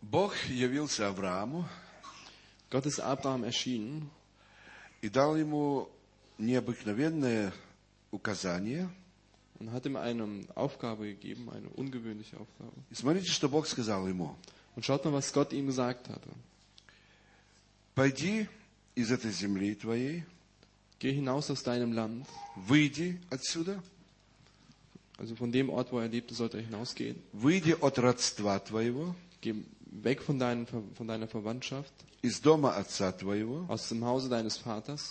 Бог явился Аврааму Gott ist Abraham erschienen и дал ему необыкновенное указание. und hat ihm eine Aufgabe gegeben, eine ungewöhnliche Aufgabe. И смотрите, что Бог сказал ему. Und schaut mal, was Gott ihm gesagt hatte. Пойди из этой земли твоей, Geh hinaus aus deinem Land, выйди отсюда, also von dem Ort, wo er lebte, sollte er hinausgehen. выйди от родства твоего, Geh weg von deiner Verwandtschaft, из дома отца твоего. aus dem Hause deines Vaters.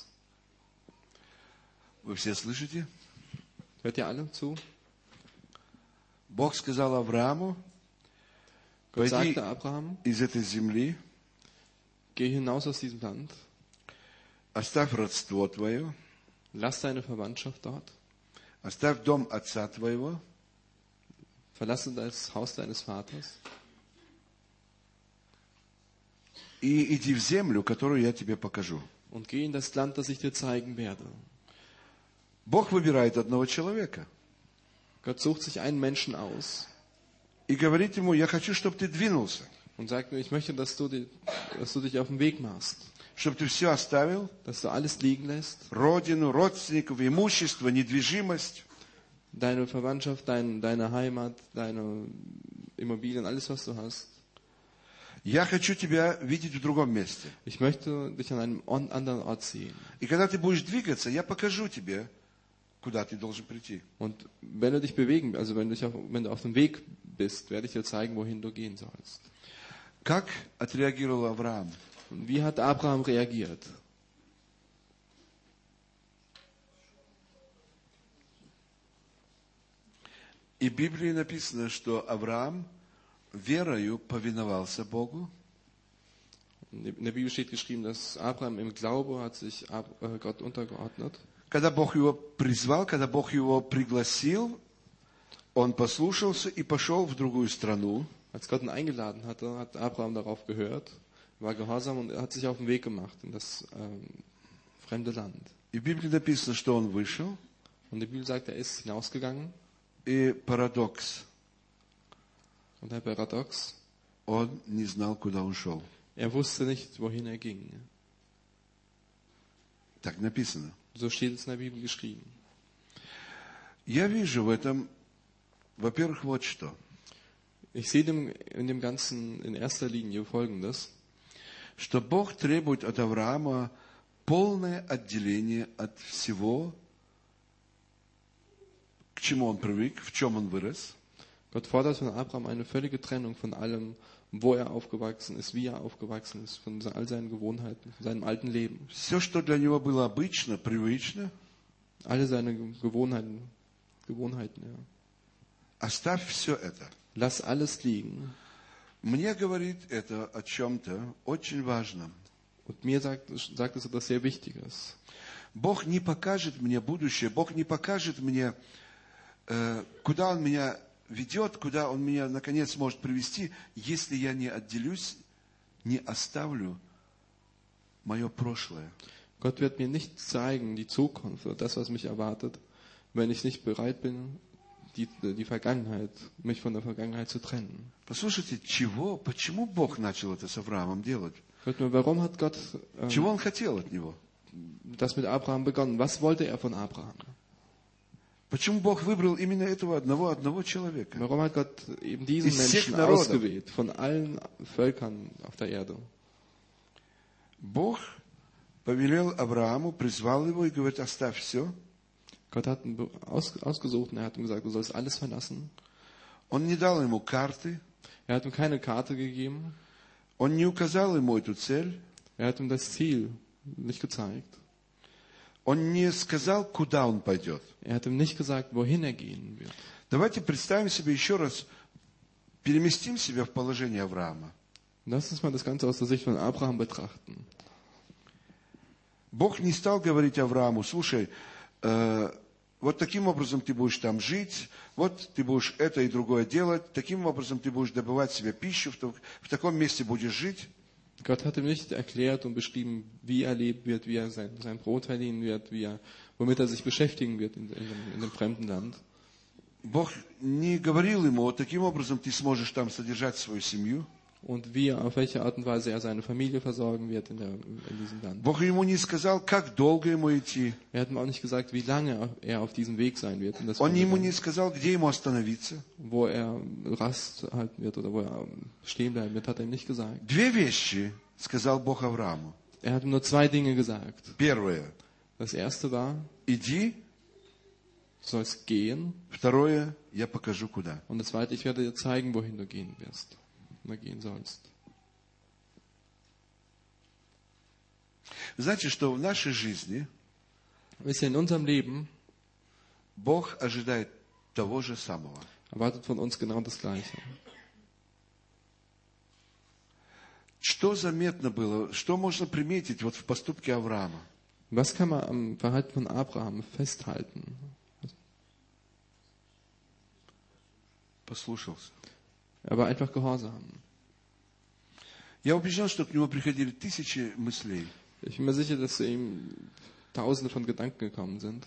Вы все слышите? Hört ihr alle zu? Бог сказал Аврааму, Gott пойди sagte Abraham, из этой земли, geh hinaus aus diesem Land, оставь родство твое, lass deine Verwandtschaft dort, оставь дом отца твоего, verlasse das Haus deines Vaters и иди в землю, которую я тебе покажу. und geh in das Land, das ich dir zeigen werde. Бог выбирает одного человека Gott sucht sich einen Menschen aus и говорит ему, я хочу, чтобы ты двинулся, und sagt mir, ich möchte, dass du dich auf den Weg machst, чтобы ты все оставил, dass du alles liegen lässt, родину, родственников, имущество, недвижимость, deine Verwandtschaft, deine Heimat, deine Immobilien, alles, was du hast. я хочу тебя видеть в другом месте. Ich möchte dich an einem anderen Ort sehen. И когда ты будешь двигаться, я покажу тебе, куда ты должен прийти. Und wenn du dich bewegen, also wenn du auf dem Weg bist, werde ich dir zeigen, wohin du gehen sollst. Как отреагировал Авраам? Und wie hat Abraham reagiert? И в Библии написано, что Авраам верою повиновался Богу, In der Bibel steht geschrieben, dass Abraham im Glaube hat sich Gott untergeordnet. когда Бог его призвал, когда Бог его пригласил, он послушался и пошел в другую страну. Als Gott ihn eingeladen hatte, hat Abraham darauf gehört, war gehorsam und hat sich auf den Weg gemacht in das fremde Land. И в Библии написано, что он вышел, Und die Bibel sagt, er ist hinausgegangen. и парадокс, Und der Paradox, он не знал, куда он шел. er wusste nicht, wohin er ging. Так написано. So steht es in der Bibel geschrieben. Я вижу в этом, во-первых, вот что. Ich sehe in dem Ganzen in erster Linie Folgendes, Что Бог требует от Авраама полное отделение от всего, к чему он привык, в чем он вырос. Gott fordert von Abraham eine völlige Trennung von allem, wo er aufgewachsen ist, wie er aufgewachsen ist, von all seinen Gewohnheiten, von seinem alten Leben. Все, что для него было обычно, привычно, Alle seine Gewohnheiten, ja. оставь все это. Lass alles liegen. Мне говорит это о чем-то очень важном. Und mir sagt es etwas sehr Wichtiges. Бог не покажет мне будущее, Бог не покажет мне, куда Он меня ведет, куда Он меня, наконец, может привести, если я не отделюсь, не оставлю мое прошлое. Gott wird mir nicht zeigen, die Zukunft oder das, was mich erwartet, wenn ich nicht bereit bin, die Vergangenheit, mich von der Vergangenheit zu trennen. Послушайте, почему Бог начал это с Авраамом делать? Hört mal, warum hat Gott Чего Он хотел от него? das mit Abraham begonnen? Was wollte er von Abraham? Почему Бог выбрал именно этого одного человека? Warum hat Gott eben diesen Из всех Menschen народов. ausgewählt, von allen Völkern auf der Erde? Бог повелел Аврааму, призвал его и говорит, оставь все. Gott hat ihn ausgesucht und er hat ihm gesagt, du sollst alles verlassen. Он не дал ему карты, Er hat ihm keine Karte gegeben. он не указал ему эту цель, Er hat ihm das Ziel nicht gezeigt. он не сказал, куда он пойдет. Er hat ihm nicht gesagt, wohin er gehen wird. Давайте представим себе еще раз, переместим себя в положение Авраама. Lass uns mal das Ganze aus der Sicht von Abraham betrachten. Бог не стал говорить Аврааму, слушай, вот таким образом ты будешь там жить, вот ты будешь это и другое делать, таким образом ты будешь добывать себе пищу, в таком месте будешь жить. Gott hat ihm nicht erklärt und beschrieben, wie er leben wird, wie er sein Brot verdienen wird, womit er sich beschäftigen wird in dem fremden Land. Бог не говорил ему, вот таким образом ты сможешь там содержать свою семью. und auf welche Art und Weise er seine Familie versorgen wird in diesem Land. Бог ему не сказал, как долго ему идти. Er hat ihm auch nicht gesagt, wie lange er auf diesem Weg sein wird. In das Он Ferne ему Land, не сказал, где ему остановиться. wo er Rast halten wird oder wo er stehen bleiben wird, hat er ihm nicht gesagt. Две вещи сказал Бог Аврааму. Er hat ihm nur 2 Dinge gesagt. Первое, Das erste war, иди. du sollst gehen. Второе, я покажу куда. Und das zweite, ich werde dir zeigen, wohin du gehen wirst. Oder gehen sollst. Знаете, что в нашей жизни Wisst ihr, in unserem Leben Бог ожидает того же самого. erwartet von uns genau das Gleiche. Что заметно было, что можно приметить вот в поступке Авраама? Was kann man am Verhalten von Abraham festhalten? Послушался. Er war einfach gehorsam. Я убежден, что к нему приходили тысячи мыслей. Ich bin mir sicher, dass zu ihm Tausende von Gedanken gekommen sind.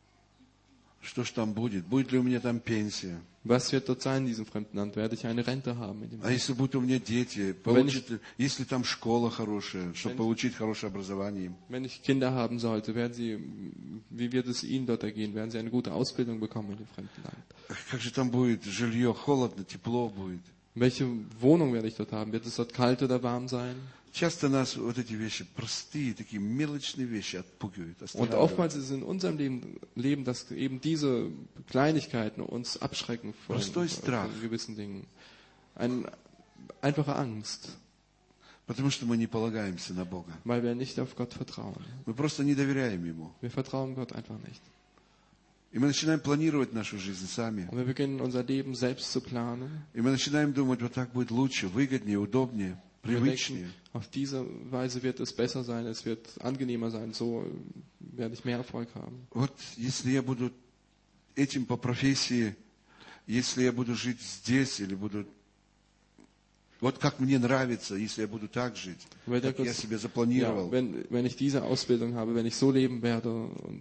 Что ж там будет? Будет ли у меня там пенсия? Was wird dort sein in diesem fremden Land? Werde ich eine Rente haben in dem А Land? если будут у меня дети? Если там школа хорошая, чтобы получить хорошее образование? Wenn ich Kinder haben sollte, wie wird es ihnen dort ergehen? Werden sie eine gute Ausbildung bekommen in dem fremden Land? Как же там будет жилье? Холодно, тепло будет? Welche Wohnung werde ich dort haben? Wird es dort kalt oder warm sein? Часто нас вот эти вещи, простые, такие мелочные вещи отпугивают. Und oftmals ist es in unserem Leben, dass eben diese Kleinigkeiten uns abschrecken von gewissen Dingen. Eine einfache Angst, Потому что мы не полагаемся на Бога. weil wir nicht auf Gott vertrauen. Мы просто не доверяем Ему. Wir vertrauen Gott einfach nicht. И мы начинаем планировать нашу жизнь сами. Und wir beginnen unser Leben selbst zu planen. И мы начинаем думать, вот так будет lучше, выгоднее, удобнее, Wir привычнее. denken, auf diese Weise wird es besser sein, es wird angenehmer sein, so werde ich mehr Erfolg haben. Вот если я буду этим по профессии, если я буду жить здесь, или буду... Вот как мне нравится, если я буду так жить, как я себе запланировал. Wenn ich diese Ausbildung habe, wenn ich so leben werde, und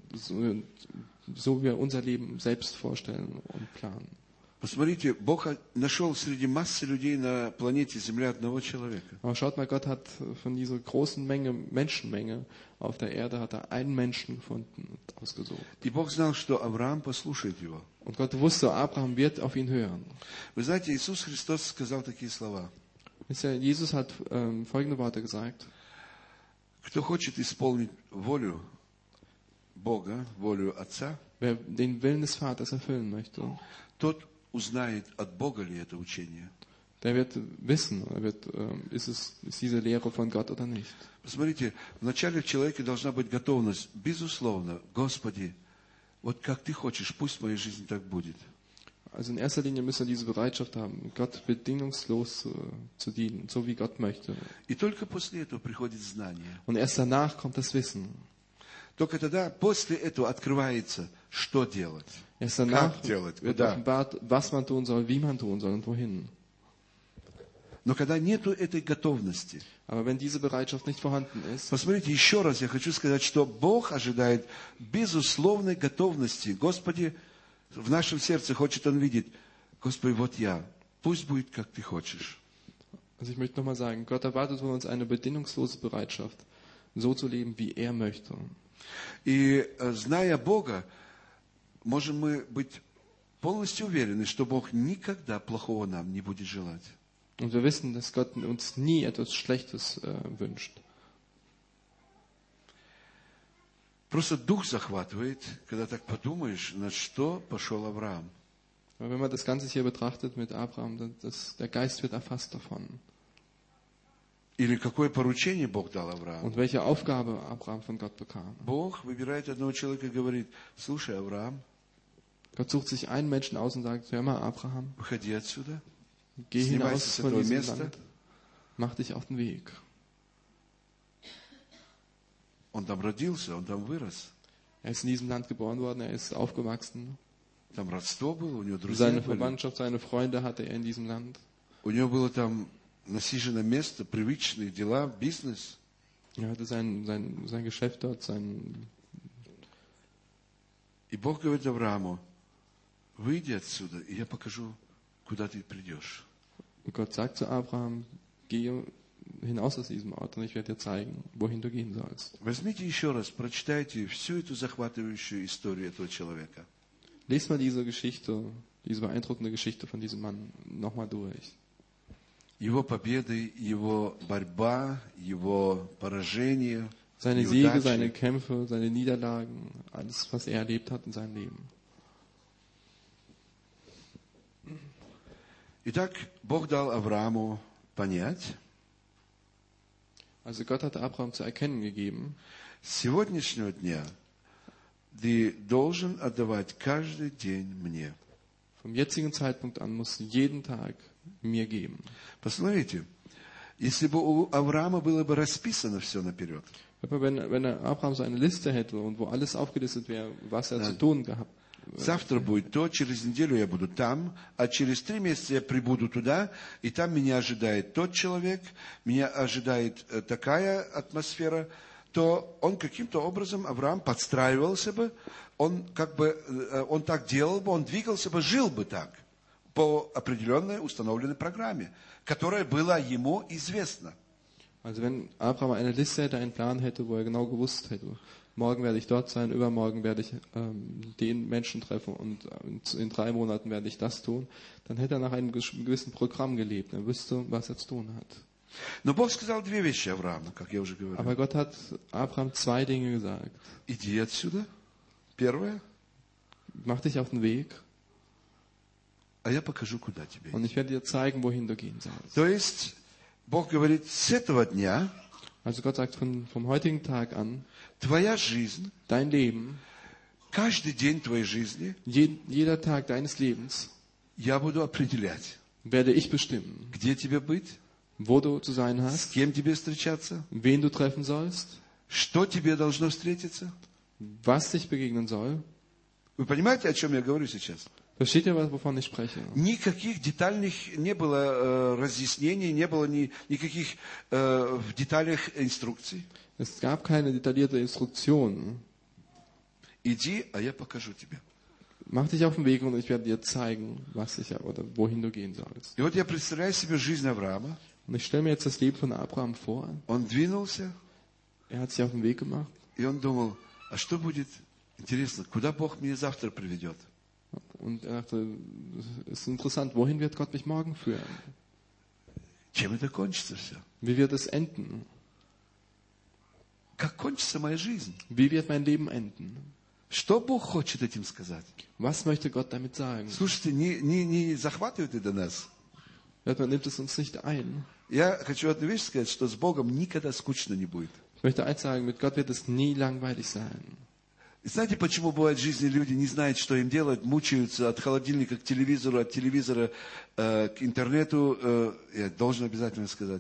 so wir unser Leben selbst vorstellen und planen. Посмотрите, Бог нашел среди массы людей на планете Земля одного человека. Aber schaut mal, Gott hat von dieser großen Menschenmenge auf der Erde hat er einen Menschen gefunden und ausgesucht. И Бог знал, что Авраам послушает его. Und Gott wusste, Abraham wird auf ihn hören. Вы знаете, Иисус Христос сказал такие слова. Jesus hat folgende Worte gesagt. Кто хочет исполнить волю Бога, волю Отца, Wer den Willen des Vaters erfüllen möchte, тот узнает, от Бога ли это учение. der wird wissen, ist diese Lehre von Gott oder nicht. Посмотрите, вначале в человеке должна быть готовность, безусловно, Господи, вот как Ты хочешь, пусть в моей жизни так будет. Also in erster Linie müssen wir diese Bereitschaft haben, Gott bedingungslos zu dienen, so wie Gott möchte. И только после этого приходит знание. Und erst danach kommt das Wissen. Только тогда, после этого открывается, что делать. Erst danach Как делать, wird куда. offenbart, was man tun soll, wie man tun soll und wohin. Но когда нету этой готовности, Aber wenn diese Bereitschaft nicht vorhanden ist, посмотрите, еще раз я хочу сказать, что Бог ожидает безусловной готовности. Господи, в нашем сердце хочет Он видеть, Господи, вот я, пусть будет, как Ты хочешь. also ich möchte nochmal sagen, Gott erwartet von uns eine bedingungslose Bereitschaft, so zu leben, wie er möchte. И зная Бога, можем мы быть полностью уверены, что Бог никогда плохого нам не будет желать. Und wir wissen, dass Gott uns nie etwas Schlechtes wünscht. Просто дух захватывает, когда так подумаешь, на что пошел Авраам. Aber wenn man das Ganze hier betrachtet mit Abraham, der Geist wird erfasst davon. Или какое поручение Бог дал Аврааму. Und welche Aufgabe Abraham von Gott bekam. Бог выбирает одного человека и говорит, слушай, Авраам, Gott sucht sich einen Menschen aus und sagt, hör mal, Abraham, выходи отсюда, geh hinaus снимайся с von этого diesem места. Land, mach dich auf den Weg. Он там родился, он там вырос. Er ist in diesem Land geboren worden, er ist aufgewachsen. Там родство было, у него друзья Seine были. Verwandtschaft, seine Freunde hatte er in diesem Land. У него было там насиженное место, привычные дела, бизнес. Er hatte sein Geschäft dort, И Бог говорит Аврааму, выйди отсюда, и я покажу, куда ты придешь. Und Gott sagt zu Abraham, gehe hinaus aus diesem Ort und ich werde dir zeigen, wohin du gehen sollst. Возьмите еще раз, прочитайте всю эту захватывающую историю этого человека. Lest mal diese Geschichte, diese beeindruckende Geschichte von diesem Mann nochmal durch. Его победы, его борьба, его поражения, Seine Siege, неудачи. seine Kämpfe, seine Niederlagen, alles, was er erlebt hat in seinem Leben. Итак, Бог дал Аврааму понять, Also Gott hat Abraham zu erkennen gegeben, с сегодняшнего дня ты должен отдавать каждый день мне. vom jetzigen Zeitpunkt an musst du jeden Tag mir geben. Посмотрите, если бы у Авраама было бы расписано все наперед, Wenn Abraham so eine Liste hätte und wo alles aufgelistet wäre, was er zu tun gehabt завтра будет то, через неделю я буду там, а через 3 месяца я прибуду туда, и там меня ожидает тот человек, меня ожидает такая атмосфера, то он каким-то образом, Авраам, подстраивался бы, он так делал бы, он двигался бы, жил бы так, по определенной установленной программе, которая была ему известна. Also wenn Abraham eine Liste hätte, einen Plan hätte, wo er genau gewusst hätte, morgen werde ich dort sein, übermorgen werde ich den Menschen treffen und in 3 Monaten werde ich das tun, dann hätte er nach einem gewissen Programm gelebt. Er wüsste, was er zu tun hat. Но Бог сказал 2 вещи Аврааму, как я уже говорил. Aber Gott hat Abraham 2 Dinge gesagt. Иди отсюда, первое, Mach dich auf den Weg а я покажу, куда тебе und идти. ich werde dir zeigen, wohin du gehen sollst. То есть, Бог говорит, с этого дня Also Gott sagt vom heutigen Tag an, твоя жизнь, dein Leben, каждый день твоей жизни jeder Tag deines Lebens я буду определять, werde ich bestimmen, где тебе быть, wo du zu sein с hast, кем тебе встречаться, wen du treffen sollst, что тебе должно встретиться. was dich begegnen soll. Вы понимаете, о чем я говорю сейчас? Versteht ihr, wovon ich spreche? Никаких детальных не было разъяснений, не было никаких в деталях инструкций. Es gab keine detaillierte Instruktion. Иди, а я покажу тебе. Mach dich auf den Weg und ich werde dir zeigen, oder wohin du gehen sollst. И вот я представляю себе жизнь Авраама. Und ich stelle mir jetzt das Leben von Abraham vor. Он двинулся, Er hat sich auf den Weg gemacht и он думал, а что будет, интересно, куда Бог меня завтра приведет? und er dachte, es ist interessant, wohin wird Gott mich morgen führen? Чем это кончится все? Wie wird es enden? Как кончится моя жизнь? Wie wird mein Leben enden? Что Бог хочет этим сказать? Was möchte Gott damit sagen? Слушайте, не захватывает это нас. Man nimmt es uns nicht ein. Я хочу одну вещь сказать, что с Богом никогда скучно не будет. Ich möchte eins sagen, mit Gott wird es nie langweilig sein. И знаете, почему бывает в жизни люди не знают, что им делать, мучаются от холодильника к телевизору, от телевизора к интернету, я должен обязательно сказать.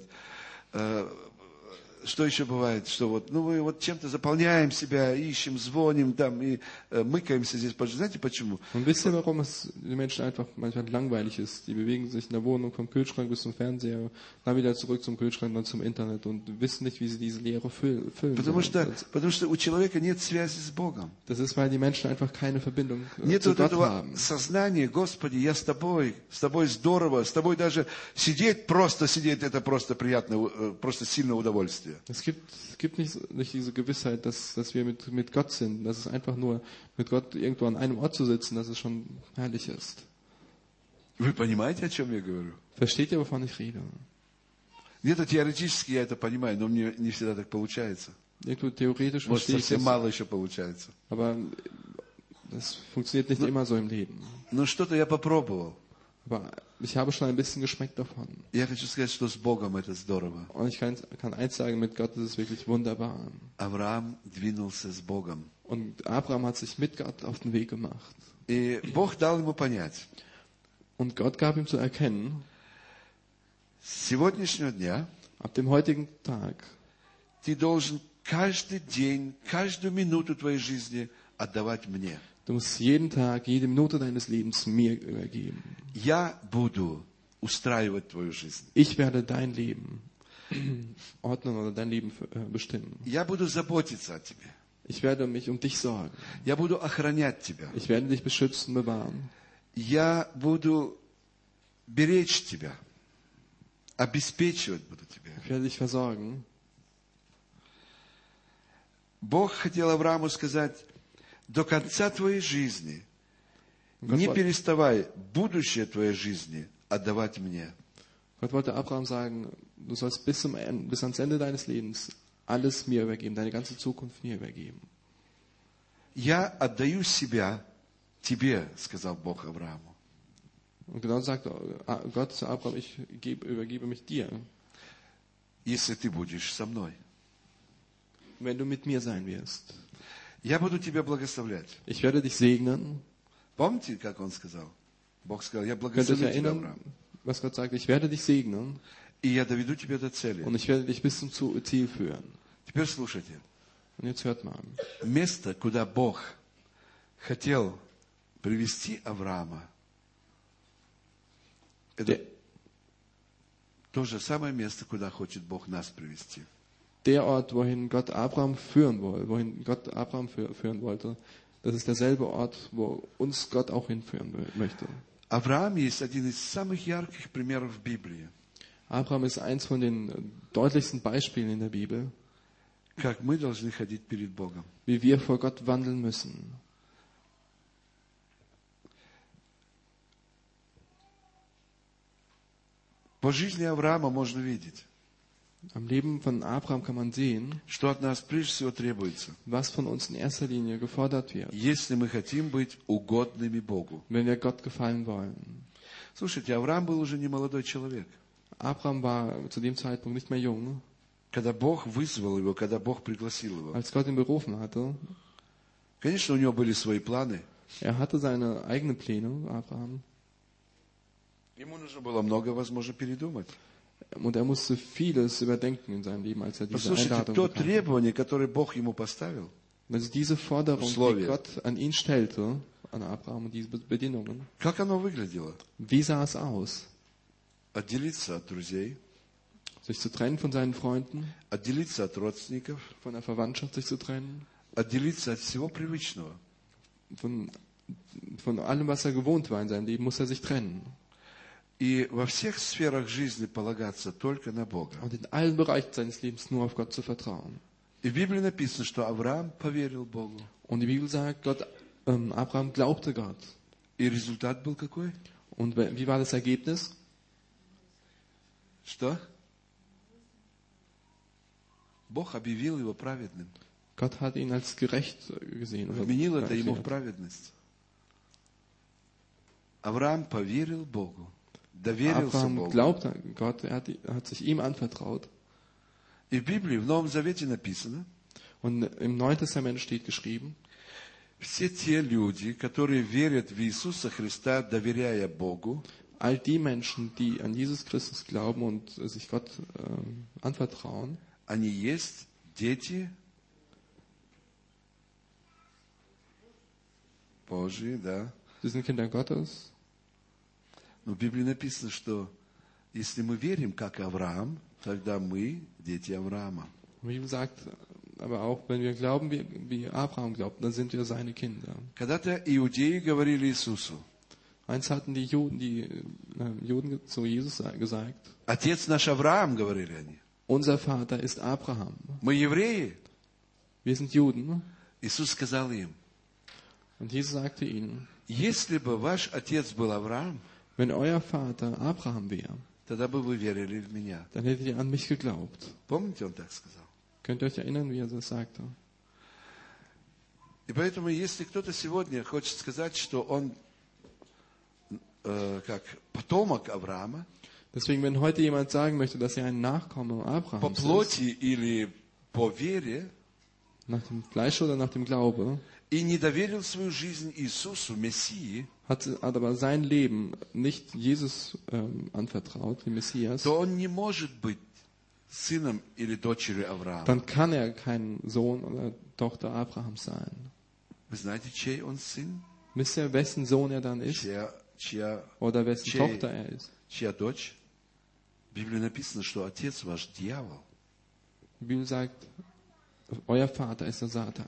Что еще бывает? Что мы чем-то заполняем себя, ищем, звоним там и мыкаемся здесь. Знаете почему? Und wisst ihr, warum es den Menschen einfach manchmal langweilig ist? Die bewegen sich in der Wohnung vom Kühlschrank bis zum Fernseher, dann wieder zurück zum Kühlschrank, dann zum Internet und wissen nicht, wie sie diese Leere füllen Потому sollen. что у человека нет связи с Богом. Das ist, weil die Menschen einfach keine Verbindung Нет zu вот Gott этого haben. сознания, Господи, я с тобой здорово, с тобой даже сидеть, это просто приятно, просто сильное удовольствие. Es gibt nicht diese Gewissheit, dass wir mit Gott sind. Das ist einfach nur, mit Gott irgendwo an einem Ort zu sitzen, dass es schon herrlich ist. Вы понимаете, о чем я говорю? Versteht ihr, wovon ich rede? Где-то теоретически я это понимаю, но мне не всегда так получается. Irgendwo theoretisch Может, verstehe ich совсем das, мало еще получается. aber das funktioniert nicht immer so im Leben. Но что-то я попробовал. Aber ich habe schon ein bisschen geschmeckt davon. Я хочу сказать, что с Богом это здорово. Und ich kann eins sagen, mit Gott ist es wirklich wunderbar. Авраам двинулся с Богом. Und Abraham hat sich mit Gott auf den Weg gemacht. И Бог дал ему понять. Und Gott gab ihm zu erkennen, С сегодняшнего дня ab dem heutigen Tag ты должен каждый день, каждую минуту твоей жизни отдавать мне. Du musst jeden Tag, jede Minute deines Lebens mir übergeben. Я буду устраивать твою жизнь. Ich werde dein Leben ordnen oder dein Leben bestimmen. Я буду заботиться о тебе. Ich werde mich um dich sorgen. Я буду охранять тебя. Ich werde dich beschützen, bewahren. Я буду беречь тебя. обеспечивать буду тебя. Ich werde dich versorgen. Бог хотел Аврааму сказать, до конца твоей жизни не переставай будущее твоей жизни отдавать мне. Gott wollte Abraham sagen, du sollst bis ans Ende deines Lebens alles mir übergeben, deine ganze Zukunft mir übergeben. Я отдаю себя тебе, сказал Бог Аврааму. Und genau sagt Gott zu Abraham, ich übergebe mich dir, если ты будешь со мной. wenn du mit mir sein wirst. Я буду тебя благословлять. Ich werde dich segnen. Помните, как он сказал? Бог сказал, я Könnt ihr euch благословлю тебя, erinnern, Авраам. was Gott sagt? Ich werde dich segnen И я доведу тебя до цели. und ich werde dich bis zum Ziel führen. Теперь слушайте. Und jetzt hört mal. Место, куда Бог хотел привести Авраама, это то же самое место, куда хочет Бог нас привести. Der Ort, wohin Gott Abraham führen wollte, das ist derselbe Ort, wo uns Gott auch hinführen möchte. Авраам есть один из самых ярких примеров в Библии. Abraham ist eins von den deutlichsten Beispielen in der Bibel, Как мы должны ходить перед Богом. wie wir vor Gott wandeln müssen. По жизни Авраама можно видеть, Am Leben von Abraham kann man sehen, что от нас прежде всего требуется, was von uns in erster Linie gefordert wird, если мы хотим быть угодными Богу. wenn wir Gott gefallen wollen. Слушайте, Авраам был уже не молодой человек. Abraham war zu dem Zeitpunkt nicht mehr jung. Когда Бог вызвал его, когда Бог пригласил его. Als Gott ihn berufen hatte, Конечно, у него были свои планы. hatte seine eigenen Pläne, Abraham. Ему нужно было много, возможно, передумать. Und musste vieles überdenken in seinem Leben, als diese Послушайте, Einladung то bekam. требование, которое Бог ему поставил, Also diese Forderung, Условия. die Gott an ihn stellte, an Abraham und diese Bedingungen, как оно выглядело? wie sah es aus? Отделиться от друзей, Sich zu trennen von seinen Freunden, отделиться от родственников, von der Verwandtschaft sich zu trennen, отделиться от всего привычного. von allem, was er gewohnt war in seinem Leben, muss er sich trennen. И во всех сферах жизни полагаться только на Бога. Und in allen Bereichen seines Lebens nur auf Gott zu vertrauen. И в Библии написано, что Авраам поверил Богу. Und die Bibel sagt, Abraham glaubte Gott. И результат был какой? Und wie war das Ergebnis? Что? Бог объявил его праведным. Gott hat ihn als gerecht gesehen. Oder Вменил это ему в erklärt. праведность. Авраам поверил Богу. Доверился Abraham Богу. glaubte Gott, er hat sich ihm anvertraut. И в Библии, в Новом Завете написано, Und im Neuen Testament steht geschrieben, все те люди, которые верят в Иисуса Христа, доверяя Богу, all die Menschen, die an Jesus Christus glauben und sich Gott anvertrauen, они есть дети Божьи, да. sie sind Kinder Gottes. Но в Библии написано, что если мы верим, как Авраам, тогда мы дети Авраама. Die Bibel sagt aber auch, wenn wir glauben, wie Abraham glaubt, dann sind wir seine Kinder. Когда-то иудеи говорили Иисусу, Eins hatten die Juden zu Jesus gesagt, Отец наш Авраам, говорили они. unser Vater ist Abraham. Мы евреи. Wir sind Juden. Иисус сказал им, Und Jesus sagte ihnen, если бы ваш отец был Авраам, wenn euer Vater Abraham wäre, тогда бы вы верили в меня. dann hättet ihr an mich geglaubt. Помните, он так сказал? Könnt ihr euch erinnern, wie er das sagte? И поэтому, если кто-то сегодня хочет сказать, что он как потомок Авраама, Deswegen, wenn heute jemand sagen möchte, dass er ein Nachkomme по Abrahams ist, плоти или по вере, nach dem Fleisch oder nach dem Glaube, и не доверил свою жизнь Иисусу, Мессии, hat aber sein Leben nicht Jesus anvertraut, dem Messias, то он не может быть сыном или дочерью Авраама. dann kann er kein Sohn oder Tochter Abrahams sein. Вы знаете, чей он сын? Wisst ihr, wessen Sohn er dann ist? Oder wessen Tochter er ist? Чья дочь? В Библии написано, что отец ваш дьявол. Die Bibel sagt, euer Vater ist der Satan.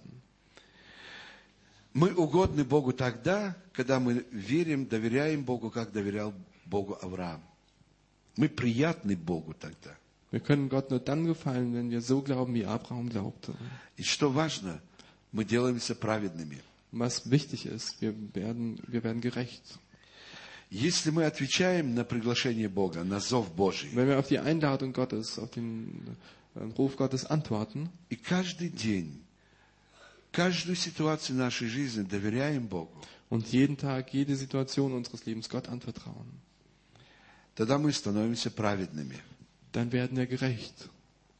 Мы угодны Богу тогда, когда мы верим, доверяем Богу, как доверял Богу Авраам. Мы приятны Богу тогда. Wir können Gott nur dann gefallen, wenn wir so glauben, wie Abraham glaubte. И что важно, мы делаемся праведными. Und was wichtig ist, wir werden gerecht. Если мы отвечаем на приглашение Бога, на зов Божий, Wenn wir auf die Einladung Gottes, auf den Ruf Gottes antworten и каждый день, каждую ситуацию нашей жизни доверяем Богу, und jeden Tag, jede Situation unseres Lebens Gott anvertrauen, тогда мы становимся праведными. dann werden wir gerecht.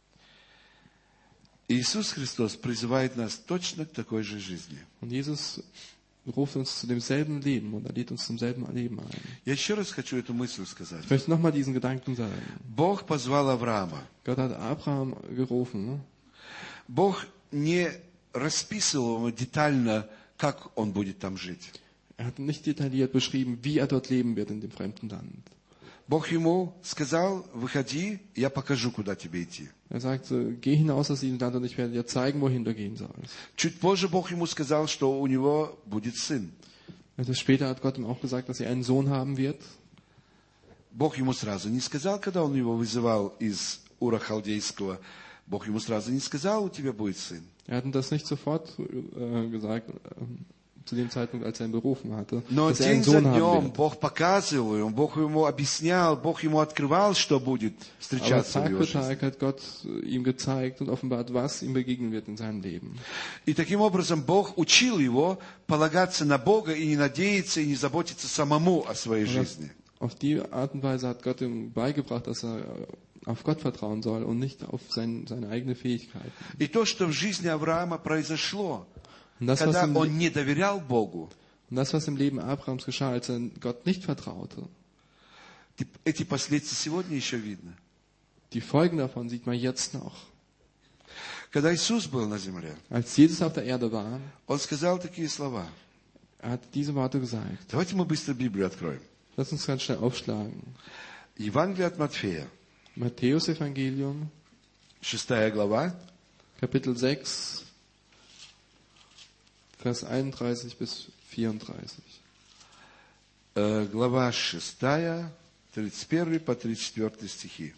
Иисус Христос призывает нас точно к такой же жизни. Und Jesus ruft uns zu demselben Leben und er lädt uns zum selben Leben ein. Я еще раз хочу эту мысль сказать. Ich möchte nochmal diesen Gedanken sagen. Бог позвал Авраама. Gott hat Abraham gerufen. Бог не расписывал ему детально, как он будет там жить. Er hat nicht detailliert beschrieben, wie er dort leben wird in dem fremden Land. Бог ему сказал, выходи, я покажу, куда тебе идти. Er sagte, geh hinaus aus diesem Land und ich werde dir zeigen, wohin du gehen sollst. Чуть позже Бог ему сказал, что у него будет сын. Etwas später hat Gott ihm auch gesagt, dass er einen Sohn haben wird. Бог ему сразу не сказал, когда он его вызывал из Ура Халдейского, Бог ему сразу не сказал, у тебя будет сын. Er hat ihm das nicht sofort gesagt, zu dem Zeitpunkt, als er ihn berufen hatte, Но dass er einen день за Sohn haben днем wird. Бог показывал ему, Бог ему объяснял, Бог ему открывал, что будет Aber встречаться в Tag его für жизни. Tag hat Gott ihm gezeigt und offenbart, was ihm begegnen wird in seinem Leben. И таким образом Бог учил его полагаться на Бога и не надеяться, и не заботиться самому о своей жизни. Auf die Art und Weise hat Gott ihm beigebracht, dass er auf Gott vertrauen soll und nicht auf seine eigene Fähigkeiten. И то, что в жизни Авраама произошло, Und das, когда was он не доверял Богу, im Leben Abrahams geschah, als er Gott nicht vertraute, эти последствия сегодня еще видно. die Folgen davon sieht man jetzt noch. Когда Иисус был на земле, Als Jesus auf der Erde war, Он сказал такие слова. er hat diese Worte gesagt. Давайте мы быстро Библию откроем. Lass uns ganz schnell aufschlagen. Евангелие от Матфея, Matthäus Evangelium, 6 глава, Kapitel 6, Vers 31 bis 34. Глава 6, 31 по 34 стихи.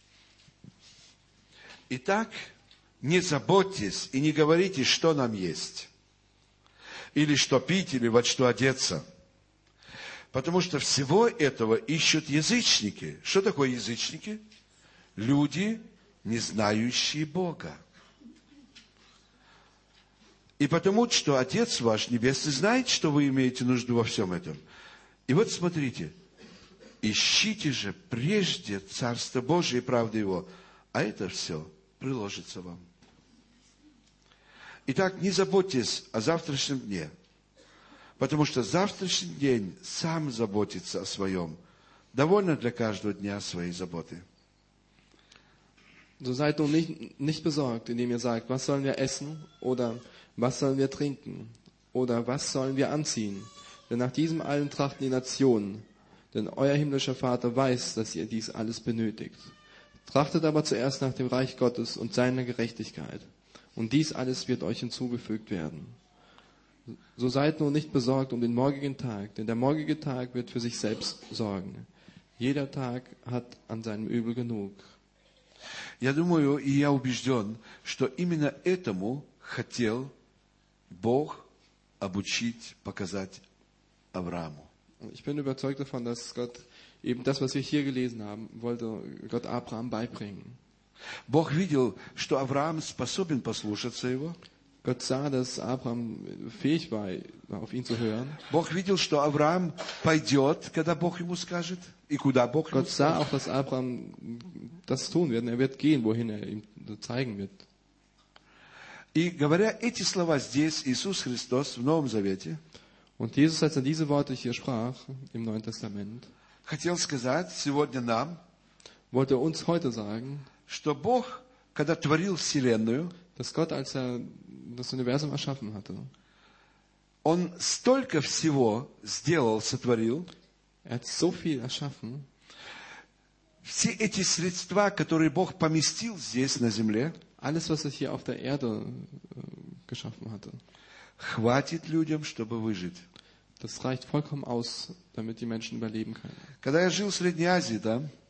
Итак, не заботьтесь и не говорите, что нам есть, или что пить, или во что одеться. Потому что всего этого ищут язычники. Что такое язычники? Люди, не знающие Бога. И потому, что Отец ваш Небесный знает, что вы имеете нужду во всем этом. И вот смотрите, ищите же прежде Царство Божие и правду Его, а это все приложится вам. Итак, не заботьтесь о завтрашнем дне, потому что завтрашний день сам заботится о своем. Довольно для каждого дня своей заботы. So seid nun nicht besorgt, indem ihr sagt, was sollen wir essen oder was sollen wir trinken oder was sollen wir anziehen. Denn nach diesem allen trachten die Nationen. Denn euer himmlischer Vater weiß, dass ihr dies alles benötigt. Trachtet aber zuerst nach dem Reich Gottes und seiner Gerechtigkeit. Und dies alles wird euch hinzugefügt werden. So seid nun nicht besorgt um den morgigen Tag, denn der morgige Tag wird für sich selbst sorgen. Jeder Tag hat an seinem Übel genug. Я думаю, и я убежден, что именно этому хотел Бог обучить, показать Аврааму. Ich bin überzeugt davon, dass Gott eben das, was wir hier gelesen haben, wollte Gott Abraham beibringen. Бог видел, что Авраам способен послушаться его. Gott sah, dass Abraham fähig war, auf ihn zu hören. Bог видел, что Авраам пойдет, когда Бог ему скажет, и куда Бог ему Gott sah скажет. auch, dass Abraham das tun wird. Und er wird gehen, wohin er ihm zeigen wird. И говоря эти слова здесь, Иисус Христос в Новом Завете Und Jesus, als er diese Worte hier sprach, im Neuen Testament, хотел сказать сегодня нам, wollte er uns heute sagen, что Бог, когда творил Вселенную, dass Gott, als er das Universum erschaffen hatte, Он столько всего сделал, сотворил, er hat so viel erschaffen, все эти средства, которые Бог поместил здесь, на земле, alles, was er hier auf der Erde geschaffen hatte, хватит людям, чтобы выжить. das reicht vollkommen aus, damit die Menschen überleben können. Когда я жил в Средней Азии, там,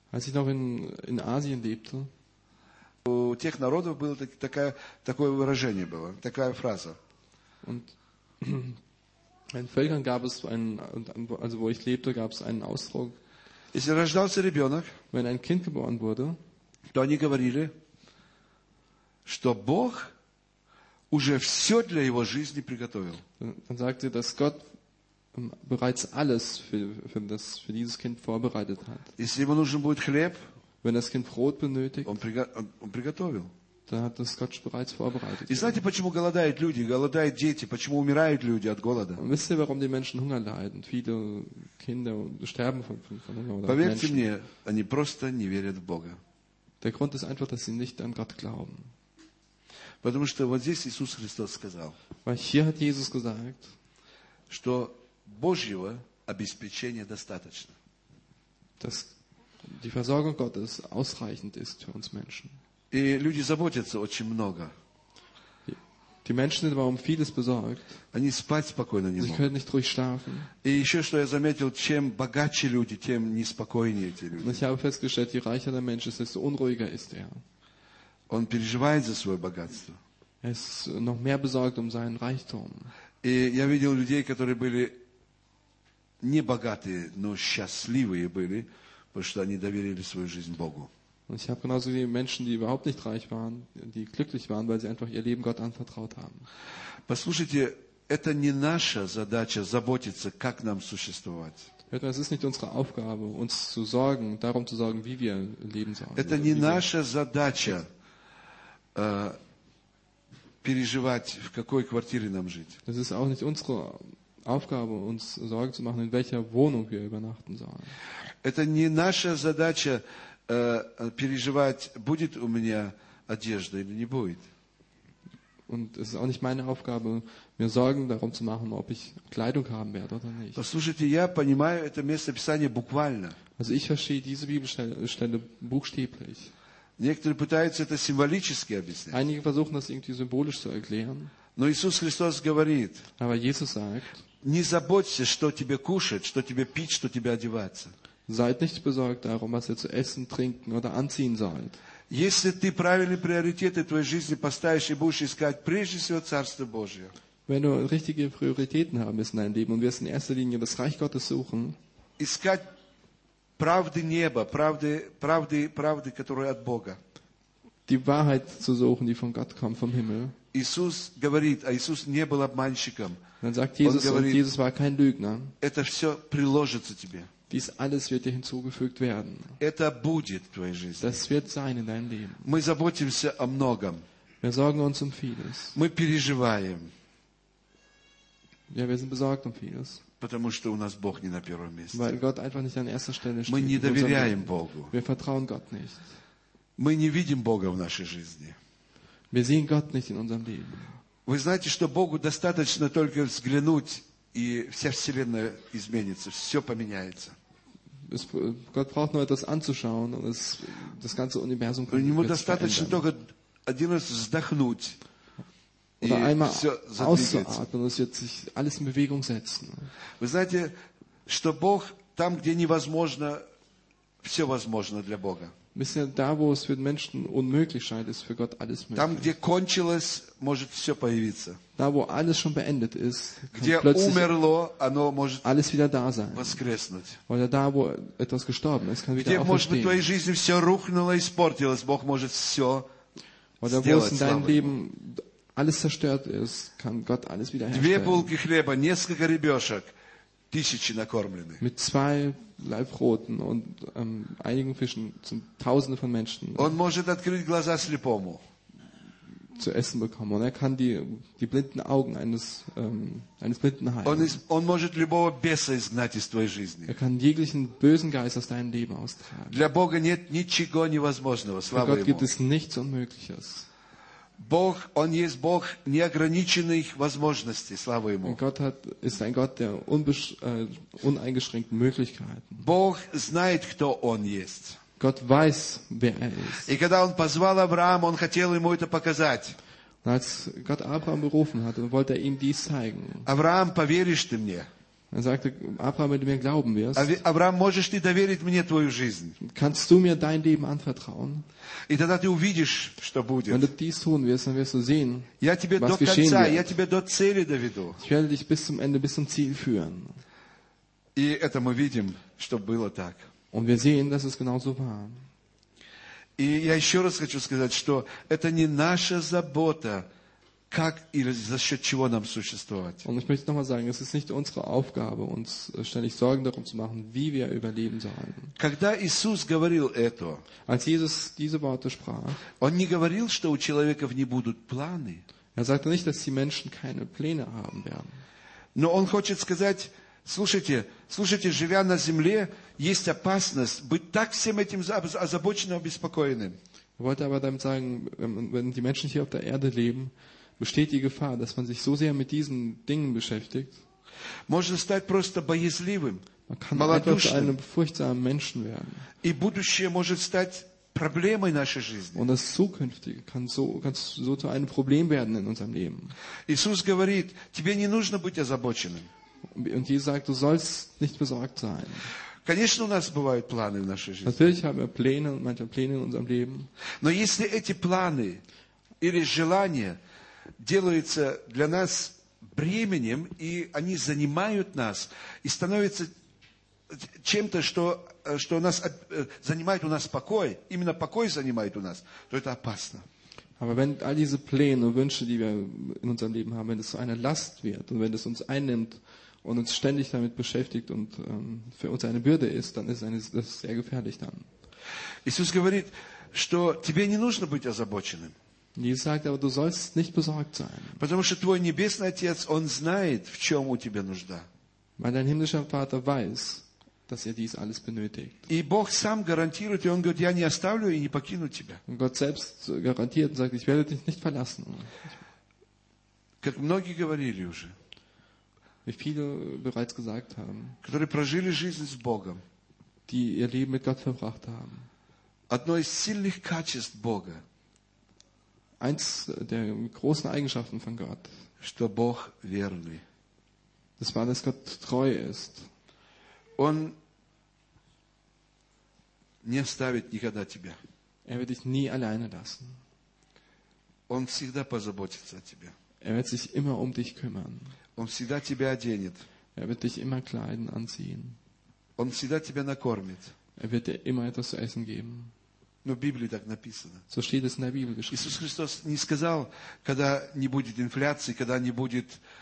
Als ich noch in Asien lebte, У тех народов было такое выражение было, такая фраза. und in Völkern gab es also wo ich lebte, gab es einen Ausdruck, Если рождался ребенок, wenn ein Kind geboren wurde, то они говорили, что Бог уже все для его жизни приготовил. dann sagte, dass Gott bereits alles für dieses Kind vorbereitet hat. Если ему нужен будет хлеб, Wenn das Kind Brot benötigt, он приготовил. dann hat das Gott bereits vorbereitet. И знаете, почему голодают люди, голодают дети, почему умирают люди от голода? Und wisst ihr, warum die Menschen Hunger leiden? Viele Kinder sterben von Hunger. Oder Поверьте Menschen. мне, они просто не верят в Бога. Der Grund ist einfach, dass sie nicht an Gott glauben. Потому что вот здесь Иисус Христос сказал, Weil hier hat Jesus gesagt, что Божьего обеспечения достаточно. dass die Versorgung Gottes ausreichend ist für uns Menschen. И люди заботятся очень много. Die Menschen sind aber um vieles besorgt. Они спать спокойно не Sie могут. können nicht ruhig schlafen. И еще что я заметил, чем богаче люди, тем неспокойнее эти Und люди. ich habe festgestellt, je reicher der Mensch ist, desto unruhiger ist er. Он переживает за свое богатство. Er ist noch mehr besorgt um seinen Reichtum. И я видел людей, которые были не богатые, но счастливые были, потому что они доверили свою жизнь Богу. Und ich habe genauso die Menschen, die überhaupt nicht reich waren, die glücklich waren, weil sie einfach ihr Leben Gott anvertraut haben. Послушайте, это не наша задача заботиться, как нам существовать. Hört mal, es ist nicht unsere Aufgabe, uns zu sorgen, darum zu sorgen, wie wir leben sollen. Это не наша задача переживать, в какой квартире нам жить. Es ist auch nicht unsere Aufgabe, uns Sorgen zu machen, in welcher Wohnung wir übernachten sollen. Это не наша задача переживать, будет у меня одежда или не будет. Und es ist auch nicht meine Aufgabe, mir Sorgen darum zu machen, ob ich Kleidung haben werde oder nicht. Послушайте, я понимаю это место Писания буквально. Also ich verstehe diese Bibelstelle buchstäblich. Некоторые пытаются это символически объяснять. Einige versuchen das irgendwie symbolisch zu erklären. Но Иисус Христос говорит, Aber Jesus sagt, не заботься, что тебе кушать, что тебе пить, что тебе одеваться. seid nicht besorgt darum, was ihr zu essen, trinken oder anziehen sollt. Если ты правильные приоритеты твоей жизни поставишь и будешь искать прежде всего Царство Божие, Wenn du richtige Prioritäten haben wirst in deinem Leben und wirst in erster Linie das Reich Gottes suchen, искать правды неба, правды, которые от Бога. die Wahrheit zu suchen, die von Gott kommt, vom Himmel, Иисус говорит, а Иисус не был обманщиком. dann sagt Jesus, Und und говорит, Jesus war kein Lügner, это все приложится тебе. dies alles wird dir hinzugefügt werden. Это будет в твоей жизни. Das wird sein in deinem Leben. Мы заботимся о многом. Wir sorgen uns um vieles. Мы переживаем, Ja, wir sind besorgt um vieles, потому что у нас Бог не на первом месте. weil Gott einfach nicht an erster Stelle steht. Мы не in unserem доверяем Leben. Богу. Wir vertrauen Gott nicht. Мы не видим Бога в нашей жизни. Wir sehen Gott nicht in unserem Leben. Вы знаете, что Богу достаточно только взглянуть, и вся вселенная изменится, все поменяется. Gott braucht nur etwas anzuschauen und das ganze Universum Ему wird sich достаточно verändern. только один раз вздохнуть, и Oder einmal все задвигается. auszuatmen und es wird sich alles in Bewegung setzen. Вы знаете, что Бог там, где невозможно, все возможно для Бога. Wisst ihr, da wo es für den Menschen unmöglich scheint, ist für Gott alles Там, möglich. где кончилось, может все появиться. Da wo alles schon beendet ist, Где kann plötzlich умерло, оно может alles wieder da sein. воскреснуть. Oder da wo etwas gestorben ist, kann wieder Где, может быть, в твоей auferstehen. жизни все рухнуло, испортилось, Бог может все Oder wo es сделать. in Слава deinem Ему. Leben alles zerstört ist, kann Gott alles wieder Две herstellen. булки хлеба, несколько ребешек, тысячи накормлены. Mit 2 Leibroten und einigen Fischen sind Tausende von Menschen Он может открыть глаза слепому. zu essen bekommen. Und er kann die blinden Augen eines Blinden heilen. Он может любого беса изгнать из твоей жизни. Er kann jeglichen bösen Geist aus deinem Leben austragen. Для Бога нет ничего невозможного. Für Слава Gott gibt Ему. es nichts Unmögliches. Бог, Он есть Бог неограниченных возможностей. Слава Ему. Und Gott ist ein Gott der uneingeschränkten Möglichkeiten. Бог знает, кто Он есть. Gott weiß, wer er ist. И когда Он позвал Авраама, Он хотел ему это показать. Und als Gott Abraham berufen hat, wollte er ihm dies zeigen. Авраам, поверишь ты мне? Er sagte, Abraham, wenn du mir glauben wirst, Авраам, можешь ты доверить мне твою жизнь? kannst du mir dein Leben anvertrauen? И тогда ты увидишь, что Wenn du будет. dies tun wirst, dann wirst du sehen, Я тебе was до geschehen конца, я wird. тебя до цели доведу. Ich werde dich bis zum Ende, bis zum Ziel führen. И это мы видим, что было так. Und wir sehen, dass es genauso war. И я еще раз хочу сказать, что это не наша забота, как или за счет чего нам существовать. Und ich möchte nochmal sagen, es ist nicht unsere Aufgabe, uns ständig Sorgen darum zu machen, wie wir überleben sollen. Когда Иисус говорил это, Als Jesus diese Worte sprach, Он не говорил, что у человеков не будут планы. er sagte nicht, dass die Menschen keine Pläne haben werden. Но Он хочет сказать, слушайте, живя на земле, есть опасность быть так всем этим озабоченным, обеспокоенным. Er wollte aber damit sagen, wenn die Menschen hier auf der Erde leben, besteht die Gefahr, dass man sich so sehr mit diesen Dingen beschäftigt. Можно стать просто боязливым, Man kann einfach zu einem малодушным. furchtsamen Menschen werden. И будущее может стать проблемой нашей жизни. Und das Zukünftige kann so zu einem Problem werden in unserem Leben. Иисус говорит, тебе не нужно быть озабоченным. Und Jesus sagt, du sollst nicht besorgt sein. Конечно, у нас бывают планы в нашей жизни. Natürlich haben wir Pläne und manche Pläne in unserem Leben. Но если эти планы или желания делаются для нас бременем, и они занимают нас, и становятся чем-то, что нас, занимает у нас покой, именно покой занимает у нас, то это опасно. Aber wenn all diese Pläne und Wünsche, die wir in unserem Leben haben, wenn es so eine Last wird und wenn es uns einnimmt und uns ständig damit beschäftigt und für uns eine Bürde ist, dann ist das sehr gefährlich dann. Иисус говорит, что тебе не нужно быть озабоченным. Jesus sagt aber, du sollst nicht besorgt sein, Потому что твой Небесный Отец, Он знает, в чем у тебя нужда. weil dein himmlischer Vater weiß, dass er dies alles benötigt. И Бог сам гарантирует, и Он говорит, я не оставлю и не покину тебя. Und Gott selbst garantiert und sagt, ich werde dich nicht verlassen. Как многие говорили уже, Wie viele bereits gesagt haben, которые прожили жизнь с Богом. die ihr Leben mit Gott verbracht haben. Одно из сильных качеств Бога, Eins der großen Eigenschaften von Gott, что Бог верный. das war, dass Gott treu ist. Он не оставит никогда тебя. Er wird dich nie alleine lassen. Он всегда позаботится о тебе. Er wird sich immer um dich kümmern. Он всегда тебя оденет. Er wird dich immer kleiden, anziehen. Он всегда тебя накормит. Er wird dir immer etwas zu essen geben. Но в Библии так написано. So steht es in der Bibel geschrieben. Иисус Христос не сказал, когда не будет инфляции, когда не будет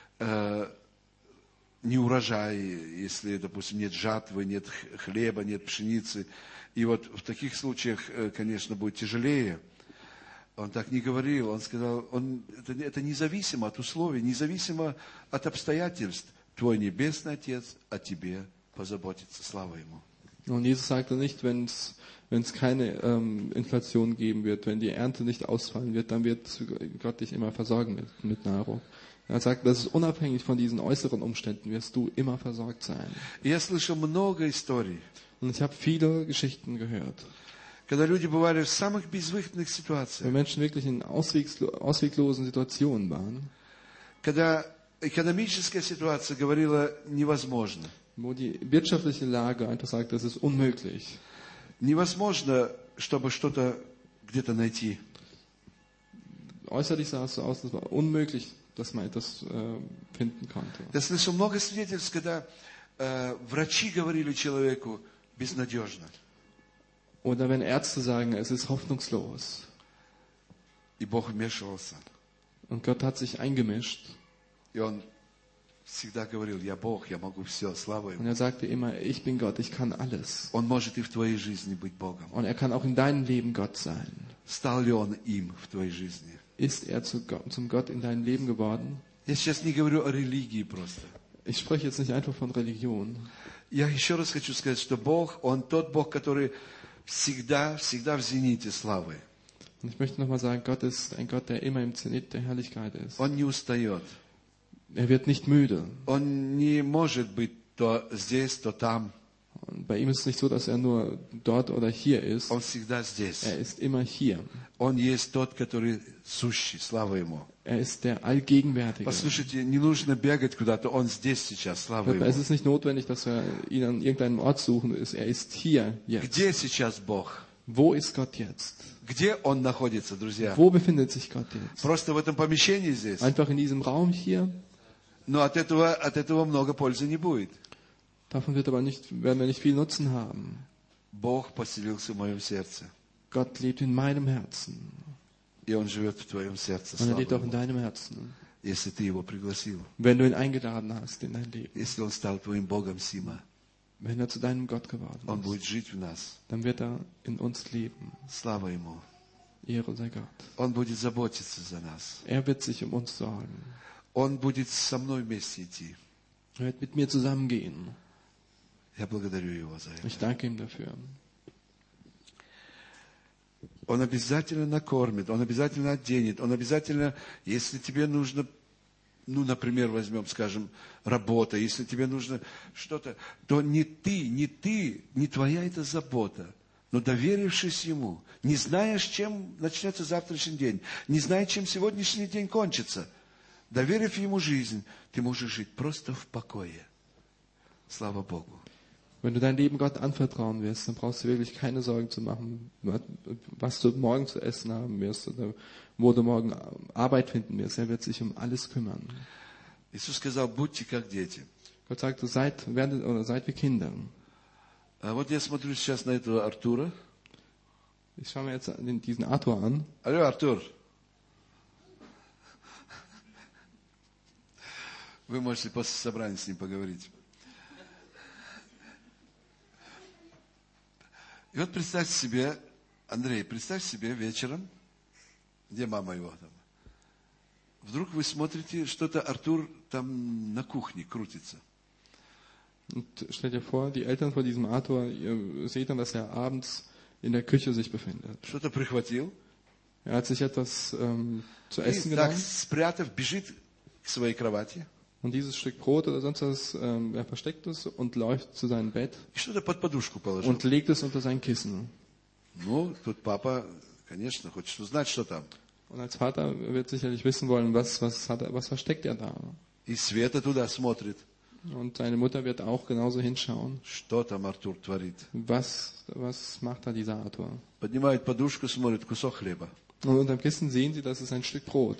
неурожая, если, допустим, нет жатвы, нет хлеба, нет пшеницы. И вот в таких случаях, конечно, будет тяжелее. Он так не говорил. Он сказал, это независимо от условий, независимо от обстоятельств. Твой Небесный Отец о тебе позаботится. Слава Ему. Und Jesus sagte nicht, wenn es keine Inflation geben wird, wenn die Ernte nicht ausfallen wird, dann wird Gott dich immer versorgen mit Nahrung. Er sagt, das ist unabhängig von diesen äußeren Umständen, wirst du immer versorgt sein. Я слышал много историй, Und ich habe viele Geschichten gehört, когда люди бывали в самых безвыходных wo ситуациях, Menschen wirklich in ausweglosen Situationen waren, когда экономическая ситуация говорила невозможно. wo die wirtschaftliche Lage einfach sagt, das ist unmöglich. Невозможно, чтобы что-то где-то найти. Äußerlich sah es so aus, es war unmöglich, dass man etwas finden konnte. Я слышал много свидетельств, когда врачи говорили человеку безнадежно. Oder wenn Ärzte sagen, es ist hoffnungslos. И Бог вмешивался. Und Gott hat sich eingemischt. И Он всегда говорил, я Бог, я могу все, слава Und Ему. er sagte immer, ich bin Gott, ich kann alles. Он может и в твоей жизни быть Богом. Und er kann auch in deinem Leben Gott sein. Стал ли Он им в твоей жизни? Ist er zum Gott in deinem Leben geworden? Я сейчас не говорю о религии просто. Ich spreche jetzt nicht einfach von Religion. Я еще раз хочу сказать, что Бог, Он тот Бог, который всегда в зените славы. Und ich möchte nochmal sagen, Gott ist ein Gott, der immer im Zenit der Herrlichkeit ist. Он не устает. Er wird nicht müde. Он не может быть то здесь, то там. Und bei ihm ist es nicht so, dass er nur dort oder hier ist. Он всегда здесь. Er ist immer hier. Он есть тот, который сущий. Слава Ему. Er ist der Allgegenwärtige. Послушайте, не нужно бегать куда-то. Он здесь сейчас. Слава Ему. Es ist nicht notwendig, dass wir ihn an irgendeinem Ort suchen. Er ist hier jetzt. Где сейчас Бог? Wo ist Gott jetzt? Где Он находится, друзья? Wo befindet sich Gott jetzt? Просто в этом помещении здесь. Einfach in diesem Raum hier? Но от этого много пользы не будет. Davon werden wir nicht viel Nutzen haben. Бог поселился в моем сердце. Gott lebt in meinem Herzen. И Он живет в твоем сердце. Und er Слава lebt auch in Ему. deinem Herzen. Если ты Его пригласил. Wenn du ihn eingeladen hast in dein Leben. Если Он стал твоим Богом Сима. Wenn er zu deinem Gott geworden Он ist. будет жить в нас. Dann wird er in uns leben. Слава Ему. Ehre sei Gott. Он будет заботиться за нас. Er wird sich um uns sorgen. Он будет со мной вместе идти. Er wird mit mir zusammengehen. Я благодарю Его за это. Ich danke ihm dafür. Он обязательно накормит, Он обязательно оденет, Он обязательно, если тебе нужно, например, возьмем, скажем, работа, если тебе нужно что-то, то не твоя это забота, но доверившись Ему, не знаешь, чем начнется завтрашний день, не зная, чем сегодняшний день кончится, доверив Ему жизнь, ты можешь жить просто в покое. Слава Богу. Wenn du dein Leben Gott anvertrauen wirst, dann brauchst du wirklich keine Sorgen zu machen, was du morgen zu essen haben wirst oder wo du morgen Arbeit finden wirst. Er wird sich um alles kümmern. Иисус сказал, будьте как дети. Gott sagte, seid wie Kinder. Вот я смотрю сейчас на этого Артура. Ich schaue mir jetzt diesen Arthur an. Алло, Артур. Вы можете после собрания с ним поговорить. И вот представьте себе, Андрей, представь себе вечером, где мама его там. Вдруг вы смотрите, что-то Артур там на кухне крутится. Und stell dir vor, die Eltern von diesem Arthur, ihr seht dann, dass er abends in der Küche sich befindet. Что-то прихватил. Er hat sich etwas zu essen И так, genommen. спрятав, бежит к своей кровати. Und dieses Stück Brot oder sonst was, er versteckt es und läuft zu seinem Bett И что-то под подушку положил. und legt es unter sein Kissen. Ну, тут папа, конечно, хочет узнать, что там. Und als Vater wird sicherlich wissen wollen, was versteckt er da. И Света туда смотрит. Und seine Mutter wird auch genauso hinschauen. Что там Артур творит? Was macht da dieser Arthur? Поднимает подушку, смотрит, кусок хлеба. Und unterm Kissen sehen sie, das ist ein Stück Brot.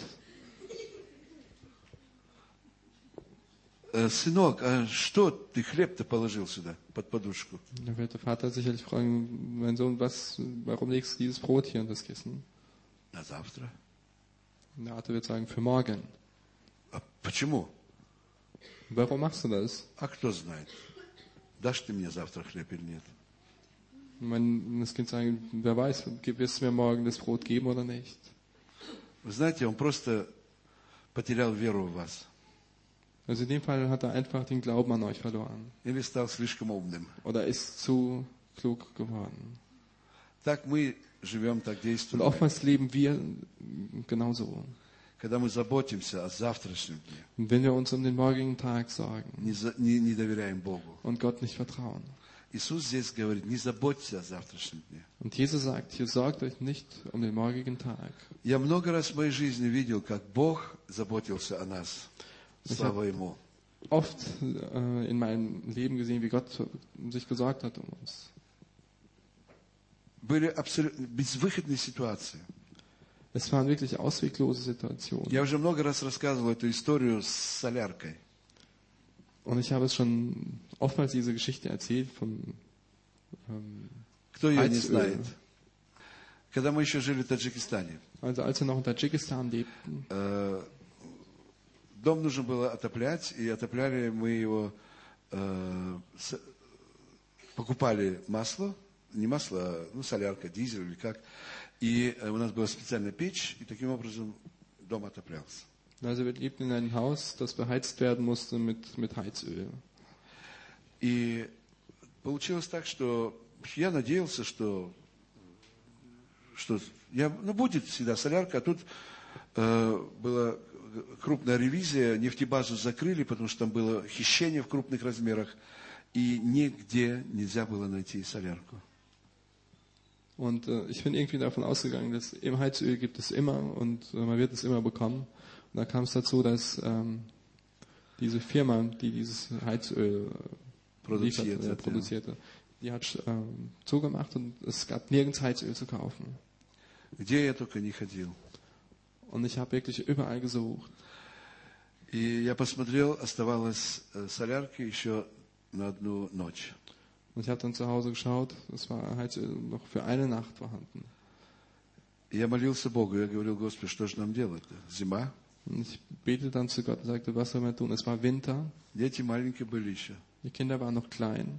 Сынок, а что ты хлеб-то положил сюда, под подушку? Da wird der Vater sicherlich fragen, mein Sohn, warum legst du dieses Brot hier unter das Kissen? На завтра. Und der Arthur wird sagen, für morgen. А почему? Warum machst du das? А кто знает, дашь ты мне завтра хлеб или нет? Das Kind sagen, wer weiß, wirst du mir morgen das Brot geben oder nicht? Вы знаете, он просто потерял веру в вас. Also in dem Fall hat er einfach den Glauben an euch verloren. Или стал слишком умным. Oder ist zu klug geworden. Так мы живем, так Und действуем. oftmals leben wir genauso. Когда мы заботимся о завтрашнем дне, Und wenn wir uns um den morgigen Tag sorgen не доверяем Богу. und Gott nicht vertrauen. Иисус здесь говорит, не заботьтесь о завтрашнем дне. Und Jesus sagt, hier sorgt euch nicht um den morgigen Tag. Я много раз в моей жизни видел, как Бог заботился о нас. Слава Ему. Oft in meinem Leben gesehen, wie Gott sich gesorgt hat um uns. Были абсолютно безвыходные ситуации. Es waren wirklich ausweglose Situationen. Я уже много раз рассказывал эту историю с соляркой. Und ich habe es schon oftmals diese Geschichte erzählt von Кто ее не Heizöl. знает? Когда мы еще жили в Таджикистане, Also als wir noch in Tadschikistan lebten, дом нужно было отоплять, и отопляли мы его, покупали масло, не масло, а солярка, дизель или как. И у нас была специальная печь, и таким образом дом отоплялся. also wir lebten in einem Haus, das beheizt werden musste mit Heizöl. И получилось так, что я надеялся, что будет всегда солярка, а тут была крупная ревизия, нефтебазу закрыли, потому что там было хищение в крупных размерах, и нигде нельзя было найти солярку. Und ich bin irgendwie davon ausgegangen, dass im Heizöl gibt es immer und man wird es immer bekommen. Und da kam es dazu, dass diese Firma, die dieses Heizöl produzierte, die hat zugemacht und es gab nirgends Heizöl zu kaufen. Где я только не ходил. Und ich habe wirklich überall gesucht. И я посмотрел, оставалось солярки еще на одну ночь. Und ich habe dann zu Hause geschaut, es war Heizöl noch für eine Nacht vorhanden. И я молился Богу, я говорил: Господи, что же нам делать? Зима. Und ich betete dann zu Gott und sagte, was soll man tun? Es war Winter. Дети маленькие были еще. Die Kinder waren noch klein.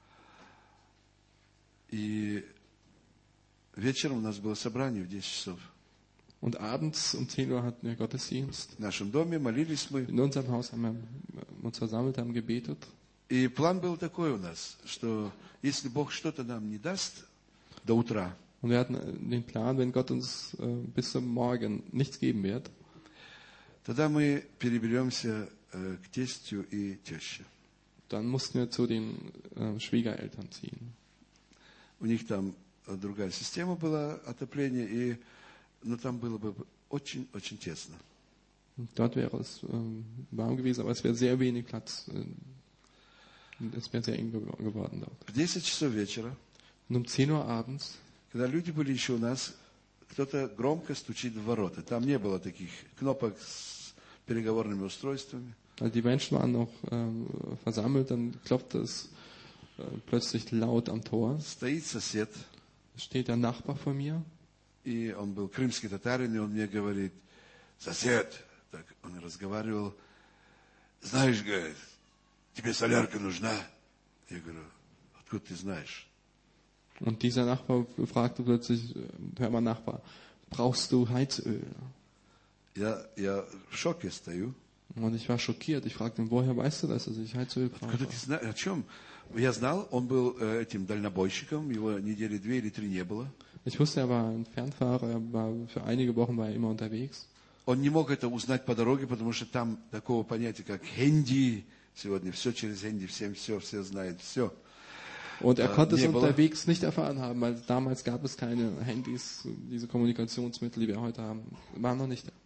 И вечером у нас было собрание в 10 часов. Und abends um 10 Uhr hatten wir Gottesdienst. В нашем доме молились мы. In unserem Haus haben wir uns versammelt, haben gebetet. И план был такой у нас, что если Бог что-то нам не даст до утра, Und wir hatten den Plan, wenn Gott uns bis zum Morgen nichts geben wird, тогда мы переберемся к тестю и теще. dann mussten wir zu den Schwiegereltern ziehen. У них там другая система была отопления, но там было бы очень тесно. Und dort wäre es warm gewesen, aber es wäre sehr wenig Platz. Es wäre sehr eng geworden dort. В 10 часов вечера, Und um 10 Uhr abends, когда люди были еще у нас, кто-то громко стучит в ворота. Там не было таких кнопок с переговорными устройствами. als die Menschen waren noch versammelt, dann klopfte es plötzlich laut am Tor. Стоит сосед, Steht der Nachbar vor mir. и он был крымский татарин, и он мне говорит: сосед, так он разговаривал, знаешь, говорит, тебе солярка нужна? Я говорю: откуда ты знаешь? Und dieser Nachbar fragte plötzlich, hör mal Nachbar, brauchst du Heizöl? Я в шоке стою. Und ich war schockiert. Ich fragte ihn, woher weißt du das, dass ich Heizöl brauche? Откуда ты знаешь? О чем? Я знал, он был этим дальнобойщиком, его недели 2 или 3 не было. Ich wusste, er war ein Fernfahrer, er war für einige Wochen war er immer unterwegs. Он не мог это узнать по дороге, потому что там такого понятия, как хенди, сегодня все через хенди, всем все знают, все. Und er konnte es unterwegs nicht erfahren haben, weil damals gab es keine Handys, diese Kommunikationsmittel, die wir heute haben, waren noch nicht da.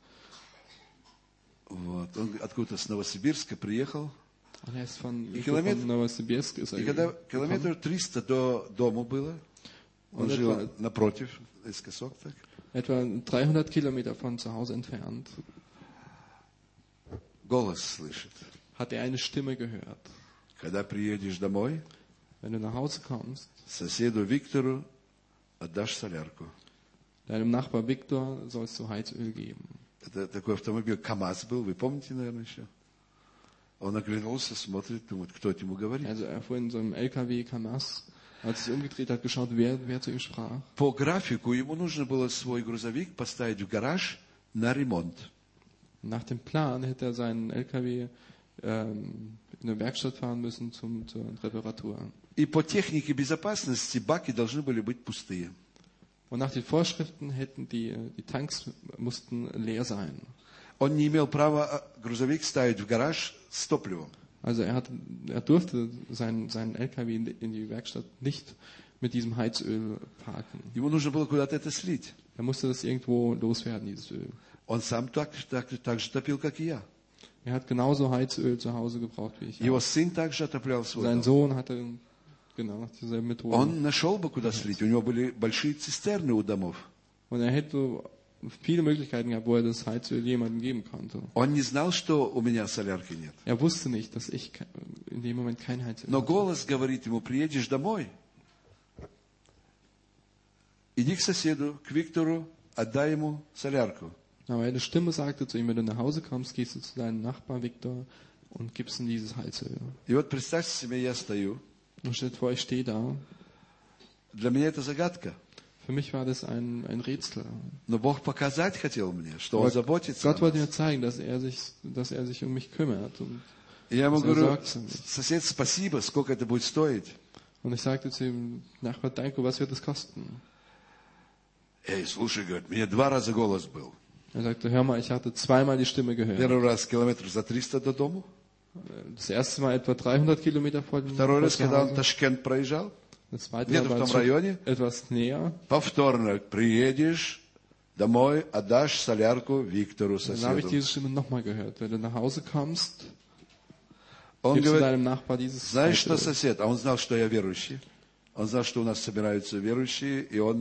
Вот. Он откуда-то с Новосибирска приехал. Und er ist von Kilometer- Novosibirsk. И когда километров 300 до дома было, он жил напротив, наискосок так. Etwa 300 Kilometer von zu Hause entfernt Голос слышит. hat er eine Stimme gehört. Когда приедешь домой, Wenn du nach Hause kommst, соседу Виктору отдашь солярку. deinem Nachbar Viktor sollst du Heizöl geben. Это такой автомобиль КамАЗ был, вы помните, наверное, еще? Он оглянулся, смотрит, думает, кто это ему говорит. Also er fuhr in so einem LKW Kamaz, hat sich umgedreht, hat geschaut, wer zu ihm sprach. По графику ему нужно было свой грузовик поставить в гараж на ремонт. Nach dem Plan hätte er seinen LKW in eine Werkstatt fahren müssen zur Reparatur. И по технике безопасности баки должны были быть пустые. Und nach den Vorschriften hätten die Tanks mussten leer sein. Он не имел права грузовик ставить в гараж с топливом. Also er durfte seinen LKW in die Werkstatt nicht mit diesem Heizöl parken. Ему нужно было куда-то это слить. Er musste das irgendwo loswerden, dieses Öl. Он сам так же топил, как и я. Er hat genauso Heizöl zu Hause gebraucht wie ich. Его сын также отоплял свой Sein дом. Sohn hatte genau dieselbe Methode. Он нашел бы, куда слить. У него были большие цистерны у домов. Und er hätte viele Möglichkeiten gehabt, wo er das Heizöl jemandem geben konnte. Он не знал, что у меня solярки нет. Er wusste nicht, dass ich in dem Moment kein Heizöl Но hatte. голос говорит ему: приедешь домой, иди к соседу, к Виктору, отдай ему солярку. Aber eine Stimme sagte zu ihm, wenn du nach Hause kommst, gehst du zu deinem Nachbar Viktor und gibst ihm dieses Heizöl. И вот представьте себе, я стою. Und stellt vor, ich stehe da. Для меня это загадка. Für mich war das ein Rätsel. Но Бог показать хотел мне, что Он заботится. Gott wollte mir zeigen, dass er sich um mich kümmert. Und Я ему говорю: sorgt für mich. сосед, спасибо, сколько это будет стоить? Und ich sagte zu ihm, Nachbar, danke, was wird das kosten? Эй, слушай, говорит, у меня 2 раза голос был. Er sagte, hör mal, ich hatte zweimal die Stimme gehört. Первый раз километров за 300 до дому. Das erste Mal etwa 300 Kilometer vor dem Второй раз, zu когда он Hause. Ташкент проезжал, Das zweite где-то Mal в war том районе, etwas näher. повторно приедешь домой, отдашь солярку Виктору, Dann habe ich соседу. diese Stimme nochmal gehört. Wenn du nach Hause kommst, Он gibst du говорит, deinem Nachbar dieses знаешь что, zweite. сосед? А он знал, что я верующий. Он знал, что у нас собираются верующие, и он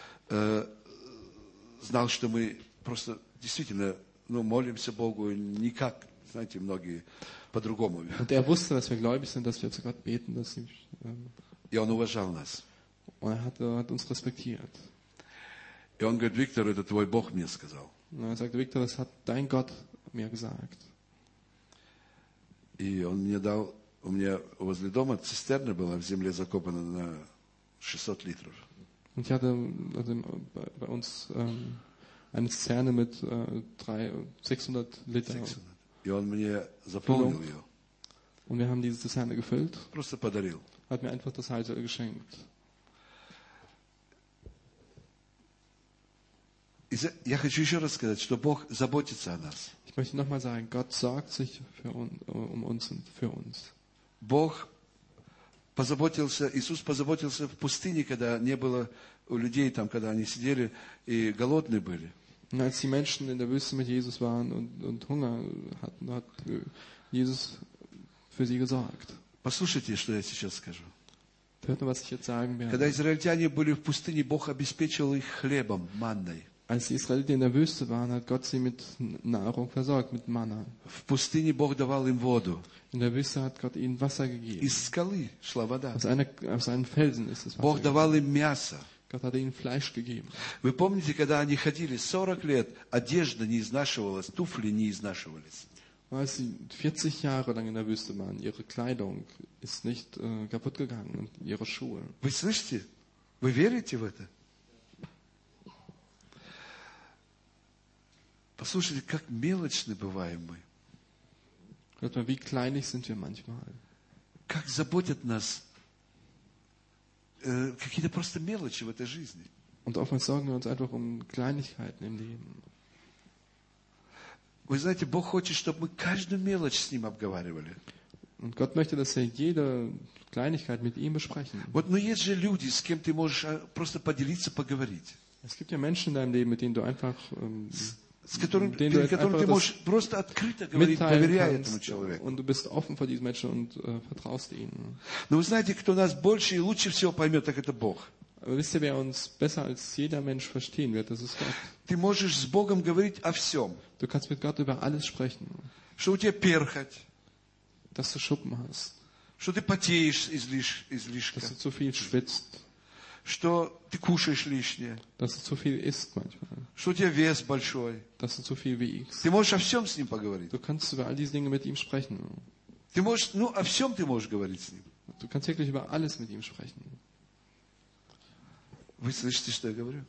знал, что мы просто действительно молимся Богу никак, знаете, многие по-другому. Und er wusste, dass wir gläubig sind, dass wir zu Gott beten. Dass И он уважал нас. und er hat uns respektiert. И он говорит, Виктор, это твой Бог мне сказал. Und er sagte, Victor, das hat dein Gott mir gesagt. И он мне дал, у меня возле дома цистерна была в земле закопана на 600 литров. Und ich hatte also bei uns eine Zisterne mit 600 Liter. 600. И он мне заполнил ее, Und wir haben diese Zisterne gefüllt. просто подарил. Hat mir einfach das Heilöl geschenkt. И я хочу еще раз сказать, что Бог заботится о нас. Ich möchte nochmal sagen, Gott sorgt sich um uns und für uns. Бог позаботился, Иисус позаботился в пустыне, когда не было у людей, там, когда они сидели и голодные были. Und als die Menschen in der Wüste mit Jesus waren und Hunger hatten, hat Jesus für sie gesorgt. Послушайте, что я сейчас скажу. Hört nur, was ich jetzt sagen werde. Когда израильтяне были в пустыне, Бог обеспечил их хлебом, манной. Als die Israeliten in der Wüste waren, hat Gott sie mit Nahrung versorgt, mit Manna. В пустыне Бог давал им воду. In der Wüste hat Gott ihnen Wasser gegeben. Из скалы шла вода. Aus einem Felsen ist das Wasser Бог gekommen. давал им мясо. Gott hat ihnen Fleisch gegeben. Вы помните, когда они ходили 40 лет, одежда не изнашивалась, туфли не изнашивались. Als sie 40 Jahre lang in der Wüste waren, ihre Kleidung ist nicht kaputt gegangen und ihre Schuhe. Вы слышите? Вы верите в это? Послушайте, как мелочны бываем мы. Hört mal, wie kleinlich sind wir manchmal. Как заботят нас какие-то просто мелочи в этой жизни. Und oftmals sorgen wir uns einfach um Kleinigkeiten im Leben. Вы знаете, Бог хочет, чтобы мы каждую мелочь с Ним обговаривали. Und Gott möchte, dass wir jede Kleinigkeit mit ihm besprechen. Вот, но есть же люди, с кем ты можешь просто поделиться, поговорить. Es gibt ja Menschen in deinem Leben, mit denen du einfach Перед которым ты можешь просто открыто говорить, доверяя этому человеку. und du bist offen vor diesen Menschen und vertraust ihnen. Но вы знаете, кто нас больше и лучше всего поймет, так это Бог. Aber wisst ihr, wer uns besser als jeder Mensch verstehen wird? Das ist Gott. Ты можешь с Богом говорить о всем. Du kannst mit Gott über alles sprechen. Что у тебя перхоть, Dass du Schuppen hast, что ты потеешь излишко, dass du zu viel schwitzt, что ты кушаешь лишнее, dass du zu viel isst manchmal, что у тебя вес большой. dass du zu viel wiegst. Ты можешь о всем с Ним поговорить. Du kannst über all diese Dinge mit ihm sprechen. Ты можешь, о всем ты можешь говорить с Ним. Du kannst wirklich über alles mit ihm sprechen. Вы слышите, что я говорю?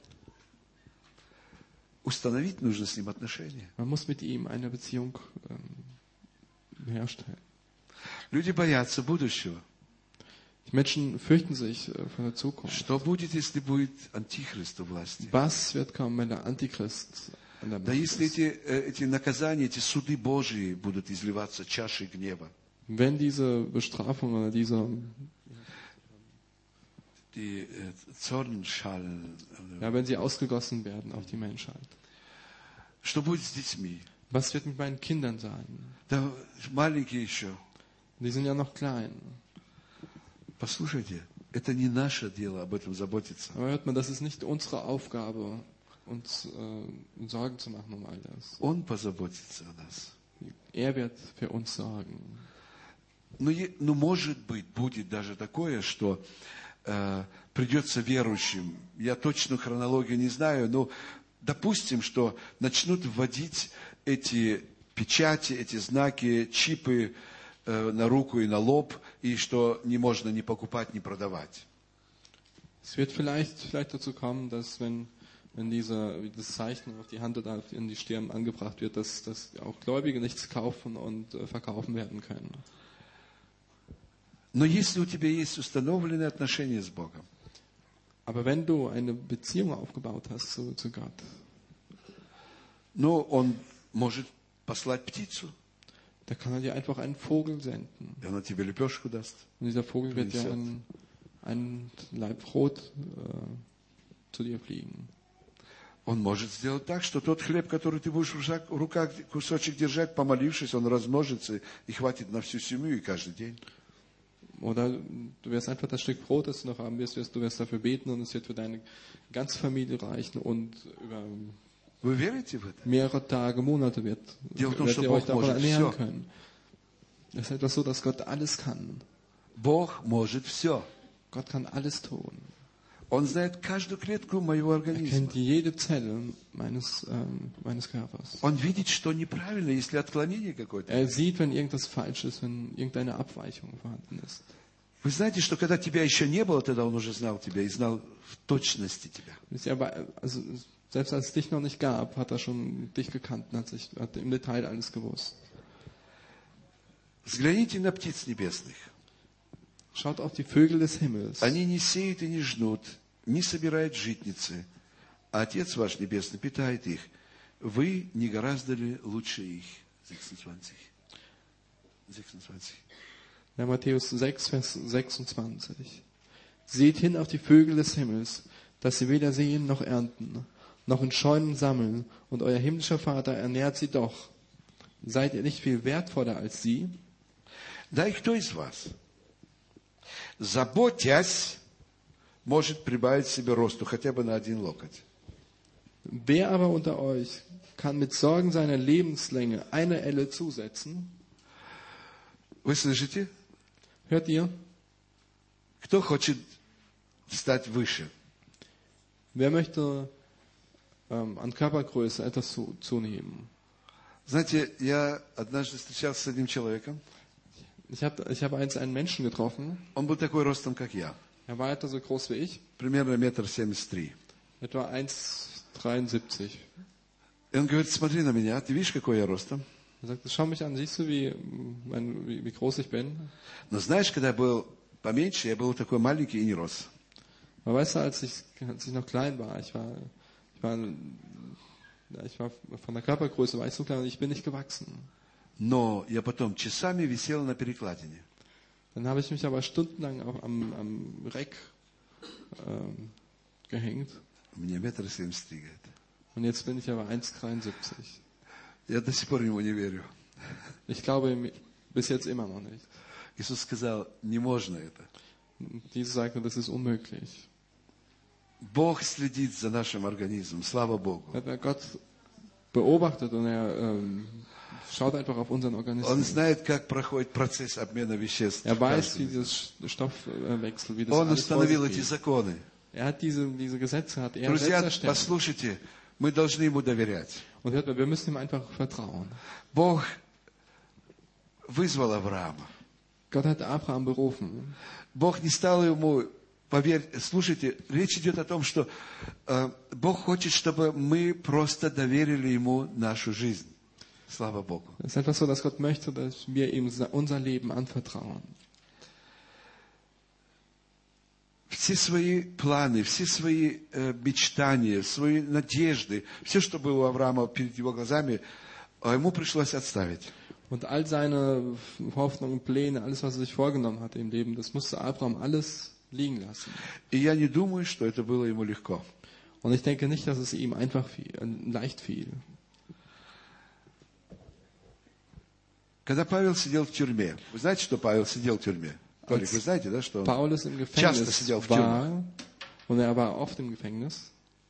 Установить нужно с Ним отношения. Man muss mit ihm eine Beziehung herstellen. Люди боятся будущего. Die Menschen fürchten sich vor der Zukunft. Что будет, если будет антихрист у власти? Was wird kommen, wenn der Antichrist an der Да Macht если ist? эти наказания, эти суды Божьи будут изливаться чашей гнева. Wenn diese Bestrafung oder diese, Die Zornschalen. ja, wenn sie ausgegossen werden auf die Menschheit. Что будет с детьми? Was wird mit meinen Kindern sein? Да маленькие еще. Die sind ja noch klein. Послушайте, это не наше дело об этом заботиться. Aber hört man, das ist nicht unsere Aufgabe, uns Sorgen zu machen um all das. Он позаботится о нас. Er wird für uns sorgen. Ну, может быть, будет даже такое, что придется верующим. Я точную хронологию не знаю, но допустим, что начнут вводить эти печати, эти знаки, чипы на руку и на лоб, и что не можно ни покупать, ни продавать. Es wird vielleicht dazu kommen, dass wenn das Zeichen auf die Hand oder in die Stirn angebracht wird, dass auch Gläubige nichts kaufen und verkaufen werden können. Но если у тебя есть установленные отношения с Богом, Aber wenn du eine Beziehung aufgebaut hast zu Gott, ну, Он может послать птицу. da kann er dir einfach einen Vogel senden. И он тебе лепешку даст. Und dieser Vogel wird dir Принесет. ein Laib Brot zu dir fliegen. Он может сделать так, что тот хлеб, который ты будешь в руках кусочек держать, помолившись, он размножится и хватит на всю семью и каждый день. Oder du wirst einfach das Stück Brot, das du noch haben wirst, du wirst dafür beten und es wird für deine ganze Familie reichen und über Вы верите в это? mehrere Tage, Monate werdet ihr euch davon ernähren können. Das ist etwas so, dass Gott alles kann. Бог может все. Gott kann alles tun. Он знает каждую клетку моего Er организма. kennt jede Zelle meines Körpers. Он видит, что неправильно, если отклонение какое-то. Er sieht, wenn irgendwas falsch ist, wenn irgendeine Abweichung vorhanden ist. Вы знаете, что когда тебя еще не было, тогда он уже знал тебя и знал в точности тебя. Wisst ihr, aber, also, selbst als es dich noch nicht gab, hat er schon dich gekannt und hat im Detail alles gewusst. Взгляните на птиц небесных. Schaut auf die Vögel des Himmels. Они не сеют и не жнут, не собирают житницы, а Отец ваш Небесный питает их. Вы не гораздо ли лучше их? 26. Ja, Matthäus 6, Vers 26. Seht hin auf die Vögel des Himmels, dass sie weder säen noch ernten, noch in Scheunen sammeln, und euer himmlischer Vater ernährt sie doch. Seid ihr nicht viel wertvoller als sie? Да и кто из вас, заботясь, может прибавить себе росту хотя бы на 1 локоть? Wer aber unter euch kann mit Sorgen seiner Lebenslänge eine Elle zusetzen? Вы слышите? Hört ihr? Кто хочет стать выше? Wer möchte an Körpergröße etwas zunehmen? Знаете, я однажды встречался с одним человеком. Ich habe einst einen Menschen getroffen. Он был такой ростом, как я. Er war etwa so groß wie ich. Примерно 1,73 м. Etwa 1,73. И он говорит, смотри на меня, ты видишь, какой я ростом? Er sagt, schau mich an, siehst du, wie groß ich bin? Но знаешь, когда я был поменьше, я был такой маленький и не рос. Aber weißt du, als ich noch klein war, ich war von der Körpergröße war ich so klein und ich bin nicht gewachsen. Но я потом часами висел на перекладине. Dann habe ich mich aber stundenlang am Reck gehängt. Мне 1,73 м, говорит. Und jetzt bin ich aber 1,73. Я до сих пор ему не верю. Ich glaube bis jetzt immer noch nicht. Иисус сказал, не можно это. Jesus sagte, das ist unmöglich. Бог следит за нашим организмом, слава Богу. Gott beobachtet und er schaut einfach auf unseren Он Organismus. знает, как проходит процесс обмена веществ. Er weiß, wie das Stoffwechsel, wie das Он alles установил vor sich эти geht. законы. Er hat diese Gesetze, hat er Друзья, selbst erstellt. послушайте, мы должны ему доверять. Und hört mal, wir müssen ihm einfach vertrauen. Бог вызвал Авраама. Gott hat Abraham berufen. Бог не стал ему, слушайте, речь идет о том, что Бог хочет, чтобы мы просто доверили ему нашу жизнь. Слава Богу. Es ist einfach so, dass Gott möchte, dass wir ihm unser Leben anvertrauen. Все свои планы, все свои мечтания, свои надежды, все, что было у Авраама перед его глазами, ему пришлось отставить. Und all seine Hoffnungen, Pläne, alles, was er sich vorgenommen hatte im Leben, das musste Abraham alles liegen lassen. И я не думаю, что это было ему легко. Und ich denke nicht, dass es ihm einfach leicht fiel. Когда Павел сидел в тюрьме, вы знаете, что Павел сидел в тюрьме? Толик, вы знаете, да, что он Paulus im часто Gefängnis сидел в тюрьме, war, und er war oft im Gefängnis.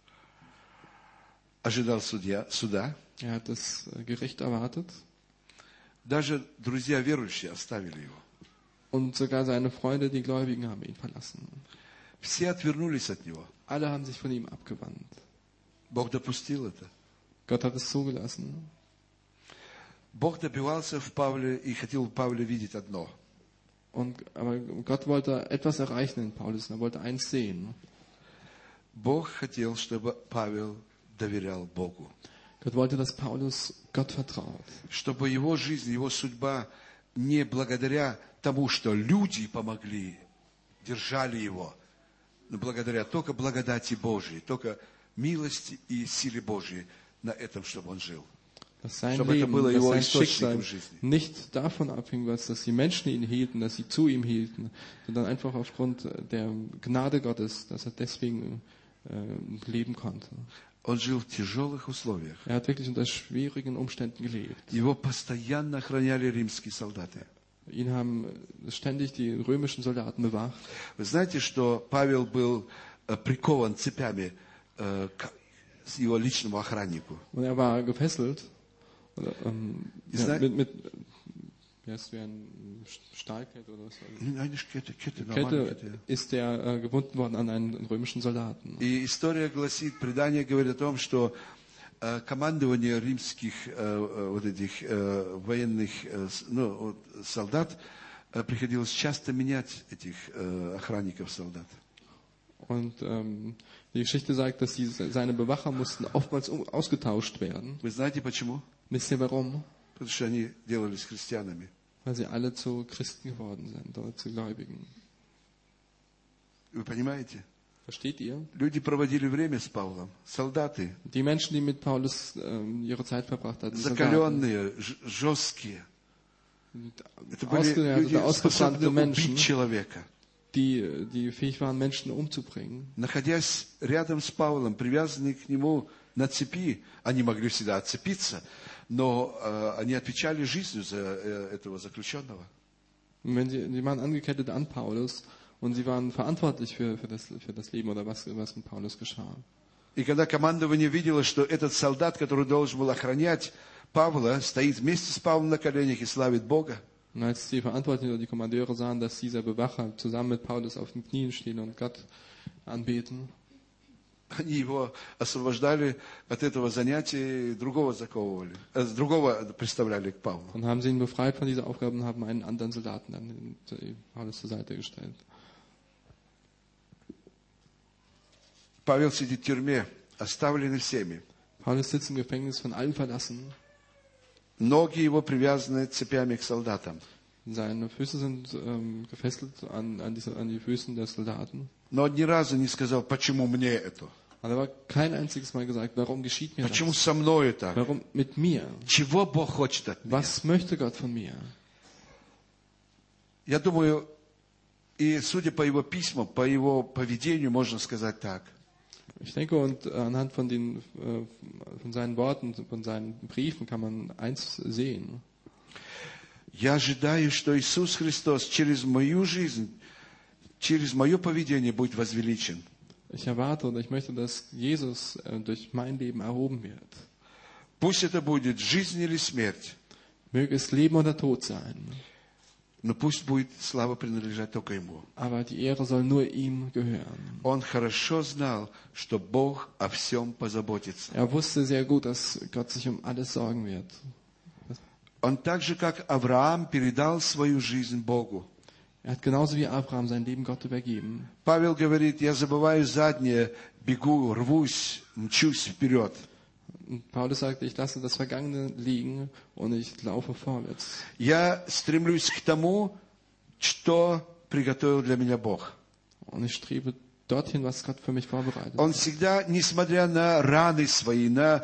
ожидал суда. Er hat das Gericht erwartet. Даже друзья верующие оставили его. Und sogar seine Freunde, die Gläubigen, haben ihn verlassen. Все отвернулись от него. Alle haben sich von ihm abgewandt. Бог допустил это. Gott hat es zugelassen. Бог добивался в Павле и хотел в Павле видеть одно. Aber Gott wollte etwas erreichen in Paulus. Er wollte eins sehen. Бог хотел, чтобы Павел доверял Богу. Gott wollte, dass Paulus Gott vertraut. Чтобы его жизнь, его судьба не благодаря тому, что люди помогли, держали его, но благодаря только благодати Божьей, только милости и силе Божьей на этом, чтобы он жил. Dass sein чтобы это Leben, было dass его sein источником Schicksal жизни. nicht davon abhing, dass die Menschen ihn hielten, dass sie zu ihm hielten, sondern einfach aufgrund der Gnade Gottes, dass er deswegen leben konnte. Он жил в тяжелых условиях. Er hat wirklich unter schwierigen Umständen gelebt. Его постоянно охраняли римские солдаты. Ihn haben ständig die römischen Soldaten bewacht. Вы знаете, что Павел был прикован цепями к его личному охраннику? Und er war gefesselt. Oder, mit wie heißt es, wie ein Stahlkette oder was? Eine Kette, Kette ist er gebunden worden an einen römischen Soldaten. И история гласит, предание говорит о том, что командование римских вот этих военных солдат приходилось часто менять этих охранников солдат. Und die Geschichte sagt, dass seine Bewacher mussten oftmals ausgetauscht werden. Вы знаете почему? Wisst ihr warum? Потому что они делались христианами. Weil sie alle zu Christen geworden sind oder zu Gläubigen. Вы понимаете? Versteht ihr? Люди проводили время с Павлом, солдаты, Die Menschen, die mit Paulus ihre Zeit verbracht hatten, закаленные, жесткие. Это были люди, ausgebildete, способные ausgesandte убить Menschen, человека. die fähig waren, Menschen umzubringen. Находясь рядом с Павлом, привязанные к нему на цепи, они могли всегда отцепиться, но они отвечали жизнью за этого заключенного. Und wenn die waren angekettet an Paulus und sie waren verantwortlich für das Leben oder was mit Paulus geschah. И когда командование видело, что этот солдат, который должен был охранять Павла, стоит вместе с Павлом на коленях и славит Бога, Und als die Verantwortlichen oder die Kommandeure sahen, dass dieser Bewacher zusammen mit Paulus auf den Knien stehen und Gott anbeten, они его освобождали от этого занятия и другого заковывали, другого представляли к Павлу. dann haben sie ihn befreit von dieser Aufgabe und haben einen anderen Soldaten dann Paulus zur Seite gestellt. Павел сидит в тюрьме, оставленный всеми. Paulus sitzt im Gefängnis, von allen verlassen. Ноги его привязаны цепями к солдатам. Seine Füße sind gefesselt an die Füßen der Soldaten. Но он ни разу не сказал, почему мне это? Aber er war kein einziges Mal gesagt, warum geschieht mir Почему das? со мной так? Warum mit mir? Чего Бог хочет от меня? Was möchte Gott von mir? Я думаю, и судя по его письмам, по его поведению, можно сказать так. Ich denke, und anhand von seinen Worten, von seinen Briefen kann man eins sehen. Я ожидаю, что Иисус Христос через мою жизнь, через мое поведение будет возвеличен. Ich erwarte und ich möchte, dass Jesus durch mein Leben erhoben wird. Пусть это будет жизнь или смерть, Möge es Leben oder Tod sein. но пусть будет слава принадлежать только Ему. Aber die Ehre soll nur ihm gehören. Он хорошо знал, что Бог о всем позаботится. Er wusste sehr gut, dass Gott sich um alles sorgen wird. Он так же, как Авраам, передал свою жизнь Богу. Er hat genauso wie Abraham sein Leben Gott übergeben. Павел говорит, я забываю заднее, бегу, рвусь, мчусь вперед. Und Paulus sagte, ich lasse das Vergangene liegen und ich laufe vorwärts. Я стремлюсь к тому, что приготовил для меня Бог. Und ich strebe dorthin, was Gott für mich vorbereitet Он hat. всегда, несмотря на раны свои, на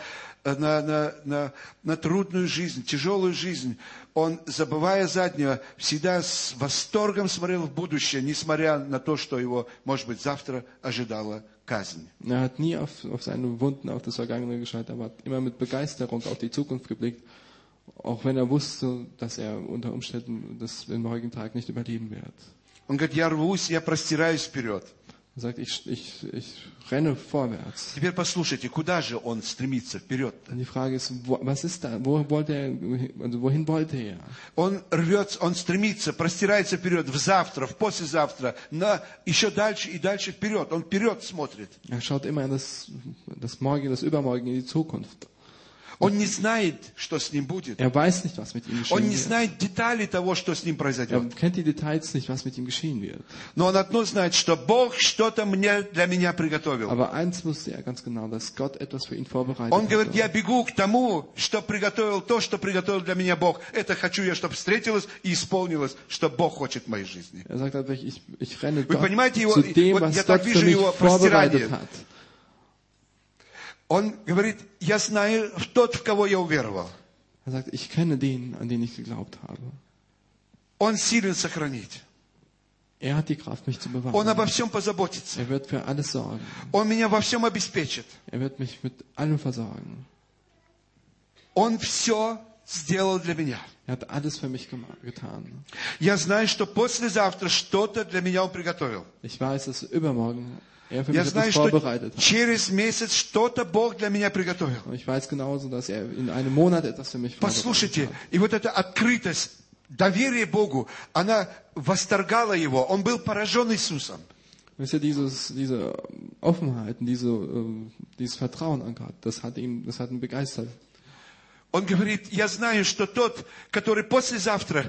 трудную жизнь, тяжелую жизнь, он, забывая заднее, всегда с восторгом смотрел в будущее, несмотря на то, что его, может быть, завтра ожидала казнь. Er hat nie auf seine Wunden, auf das Vergangene geschaut, aber hat immer mit Begeisterung auf die Zukunft geblickt, auch wenn er wusste, dass er unter Umständen den morgigen Tag nicht überleben wird. Он говорит, я рвусь, я простираюсь вперед. Er sagt, ich renne vorwärts. Теперь послушайте, куда же он стремится вперед-то? Und die Frage ist, was ist da? Wohin wollte er? Он рвется, он стремится, простирается вперед, в завтра, в послезавтра, еще дальше и дальше вперед. Он вперед смотрит. Er schaut immer in das Morgen, das Übermorgen, in die Zukunft. Он не знает, что с ним будет. Er weiß nicht, was mit ihm Он geschehen не wird. знает деталей того, что с ним Er произойдет. kennt die Details nicht, was mit ihm geschehen wird. Но он одно знает, что Бог что-то для меня приготовил. Aber eins wusste er ganz genau, dass Gott etwas für ihn vorbereitet Он говорит, я hatte. бегу к тому, что приготовил то, что приготовил для меня Бог. Это хочу я, чтобы встретилось и исполнилось, что Бог хочет в моей жизни. Er sagt einfach, ich renne Вы dort понимаете его, zu dem, вот was я Gott так für вижу mich его vorbereitet простирание. hat. Он говорит, я знаю тот, в кого я уверовал. Er sagt, ich kenne den, an den ich geglaubt habe. Он силен сохранить. Er hat die Kraft, mich zu Он bewahren. обо всем позаботится. Er wird für alles sorgen. Он меня во всем обеспечит. Er wird mich mit allem versorgen. Он все сделал для меня. Er hat alles für mich getan. Я знаю, что послезавтра что-то для меня Он приготовил. Ich weiß, dass übermorgen er für Я mich знаю, etwas что vorbereitet hat. через месяц что-то Бог для меня приготовил. Und ich weiß genauso, dass er in einem Monat etwas für mich vorbereitet Послушайте, hat. и вот эта открытость, доверие Богу, она восторгала его. Он был поражен Иисусом. Wisst ihr, diese Offenheit, dieses Vertrauen an Gott, das hat ihn begeistert. Он говорит, я знаю, что тот, который послезавтра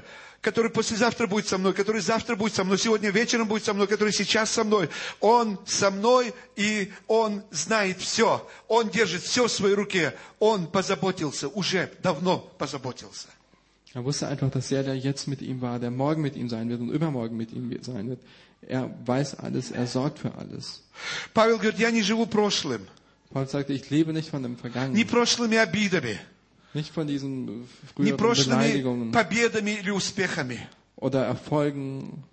будет со мной, который завтра будет со мной, сегодня вечером будет со мной, который сейчас со мной, он со mной, и он знает все. Он держит все в своей руке. Он позаботился, уже давно позаботился. Er wusste einfach, dass der jetzt mit ihm war, der morgen mit ihm sein wird und übermorgen mit ihm sein wird. Er weiß alles, er sorgt für alles. Павел говорит, я не живу прошлым, Paulus sagte, ich lebe nicht von dem не Vergangenen, прошлыми обидами, nicht von diesen не früheren прошлыми Beleidigungen победами или успехами. oder Erfolgen.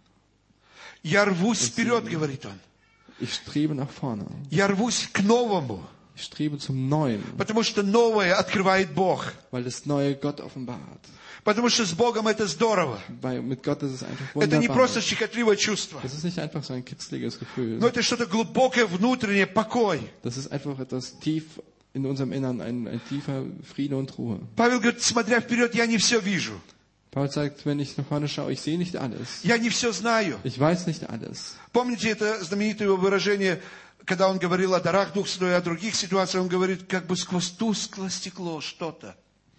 Я рвусь вперед, говорит он. Ich strebe nach vorne. Я рвусь к новому, Ich strebe zum Neuen, потому что новое открывает Бог. weil das Neue Gott offenbart. Потому что с Богом это здорово. Weil mit Gott ist es einfach Это не wunderbar. просто щекотливое чувство, Das ist nicht einfach so ein kitzliges Gefühl. но это что-то глубокое, внутреннее, покой. Das ist einfach etwas tief in unserem Innern, ein tiefer Friede und Ruhe. Павел говорит, смотря вперед, я не все вижу. Paulus sagt, wenn ich nach vorne schaue, ich sehe nicht alles. Я не все знаю. Ich weiß nicht alles. Помните это знаменитое его выражение, когда он говорил о дарах Духа Святого и о других ситуациях, он говорит, как бы сквозь тусклое стекло что-то.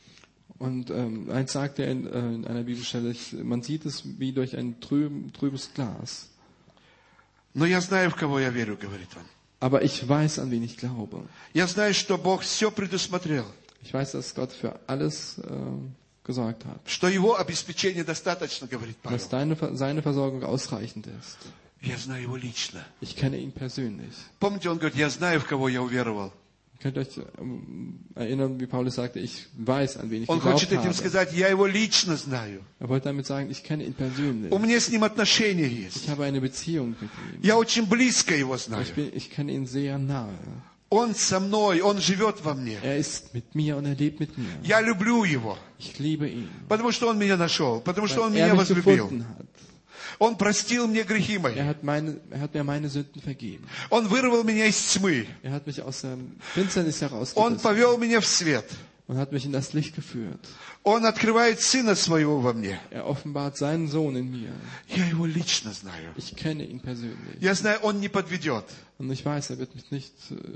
Und eins sagt er in einer Bibelstelle, man sieht es wie durch ein trübes Glas. Но я знаю, в кого я верю, говорит он. Aber ich weiß, an wen ich glaube. Я знаю, что Бог все предусмотрел, Ich weiß, dass Gott für alles gesorgt hat. что Его обеспечение достаточно, говорит Павел. Dass seine Versorgung ausreichend ist. Я знаю Его лично. Ich kenne ihn persönlich. Помните, он говорит, я знаю, в кого я уверовал. Könnt ihr euch erinnern, wie Paulus sagte, ich weiß, an wen ich Он geglaubt хочет этим habe. сказать, я Его лично знаю. Er wollte damit sagen, ich kenne ihn persönlich. У меня с Ним отношения есть. Ich habe eine Beziehung mit ihm. Я очень близко Его знаю. Ich kenne ihn sehr nahe. Он со мной, Он живет во мне. Er ist mit mir und er lebt mit mir. Я люблю Его, Ich liebe ihn. потому что Он меня нашел, потому что Он Weil er меня mich возлюбил. gefunden hat. Он простил мне грехи мои. Er hat mir meine Sünden vergeben. Он вырвал меня из тьмы. Er hat mich aus der Finsternis Он herausgerissen повел меня в свет. und hat mich in das Licht geführt. Он открывает Сына Своего во мне. Er offenbart seinen Sohn in mir. Я Его лично знаю. Ich kenne ihn persönlich. Я знаю, Он не подведет. Und ich weiß, er wird mich nicht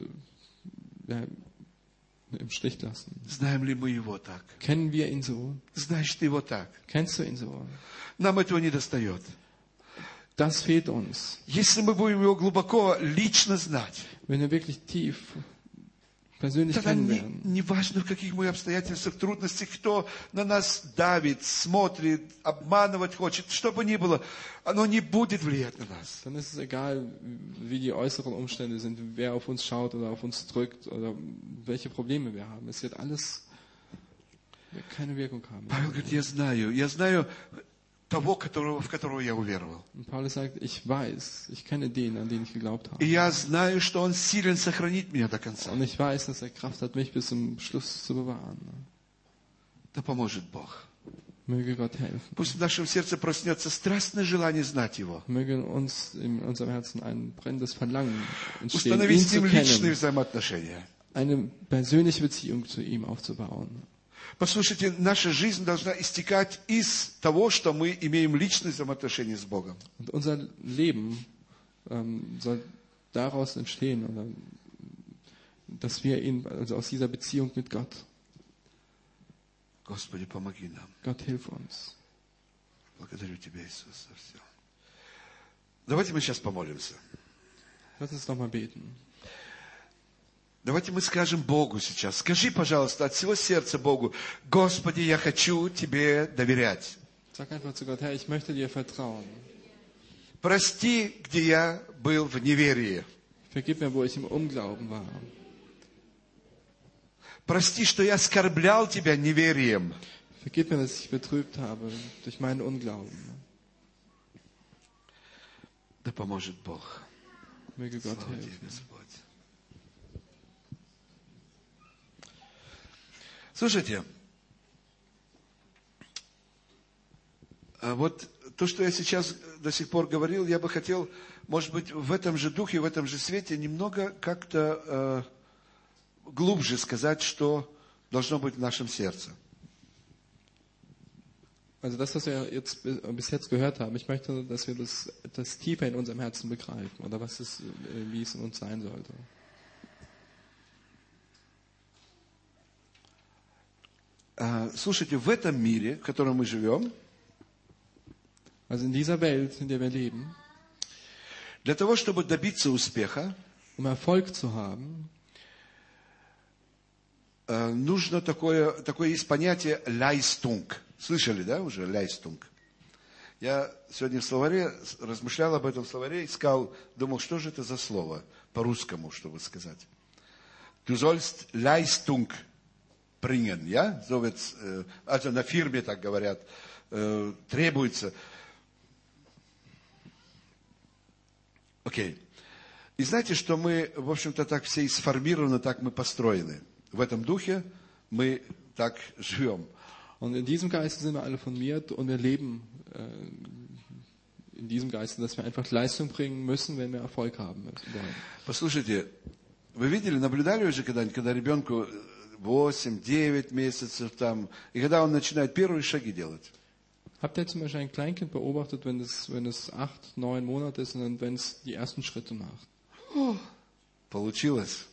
im Stich lassen. Знаем ли мы Его так? Kennen wir ihn so? Знаешь ты Его так? Kennst du ihn so? Нам этого не достает. Das fehlt uns. Если мы будем Его глубоко, лично знать, Wenn wir wirklich tief persönlich тогда kennenlernen, не важно, в каких мы обстоятельствах, трудностях, кто на нас давит, смотрит, обманывать хочет, что бы ни было, оно не будет влиять на нас. dann ist es egal, wie die äußeren Umstände sind, wer auf uns schaut oder auf uns drückt oder welche Probleme wir haben. Es wird alles keine Wirkung haben. Павел говорит, я знаю того, в которого я уверовал. Und Paulus sagt, ich weiß, ich kenne den, an den ich geglaubt habe. И я знаю, что Он силен сохранить меня до конца. Und ich weiß, dass er Kraft hat, mich bis zum Schluss zu bewahren. Да поможет Бог. Möge Gott helfen. Пусть в нашем сердце проснется страстное желание знать Его. Möge uns in unserem Herzen ein brennendes Verlangen entstehen, ihn Установить с zu Ним личные kennen, взаимоотношения. eine persönliche Beziehung zu ihm aufzubauen. Послушайте, наша жизнь должна истекать из того, что мы имеем личные взаимоотношения с Богом. Und unser Leben soll daraus entstehen, oder, dass wir ihn, also aus dieser Beziehung mit Gott. Господи, помоги нам. Gott, hilf uns. Благодарю Тебя, Иисус, за все. Давайте мы сейчас помолимся. Lass uns noch mal beten. Давайте мы скажем Богу сейчас. Скажи, пожалуйста, от всего сердца Богу: Господи, я хочу Тебе доверять. Sag einfach zu Gott, Herr, ich möchte dir vertrauen. Прости, где я был в неверии. Vergib mir, wo ich im Unglauben war. Прости, что я оскорблял тебя неверием. Vergib mir, dass ich betrübt habe durch meinen Unglauben. Да поможет Бог. Möge Gott Слава тебе, helfen. Господь. Слушайте, вот то, что я сейчас до сих пор говорил, я бы хотел, может быть, в этом же духе, в этом же свете немного как-то глубже сказать, что должно быть в нашем сердце. Also das, was wir jetzt bis jetzt gehört haben, ich möchte, dass wir das etwas tiefer in unserem Herzen begreifen oder wie es in uns sein sollte. Слушайте, в этом мире, в котором мы живем, Also in dieser Welt, in der wir leben, для того, чтобы добиться успеха, Erfolg zu haben, нужно такое есть понятие «Leistung». Слышали, да, уже «Leistung»? Я сегодня в словаре размышлял об этом словаре, искал, думал, что же это за слово по-русскому, чтобы сказать. Du sollst Leistung bringen, ja? So wird's, also на фирме так говорят, требуется. Окей. И знаете, что мы, в общем-то, так все и сформированы, так мы построены. В этом духе мы так живем. Und in diesem Geiste sind wir alle formiert und wir leben in diesem Geiste, dass wir einfach Leistung bringen müssen, wenn wir Erfolg haben wollen. Послушайте, вы видели, наблюдали уже когда-нибудь, когда ребенку 8-9 месяцев там, и когда он начинает первые шаги делать? Habt ihr zum Beispiel ein Kleinkind beobachtet, wenn es 8, 9 Monate ist und wenn es die ersten Schritte macht? Получилось.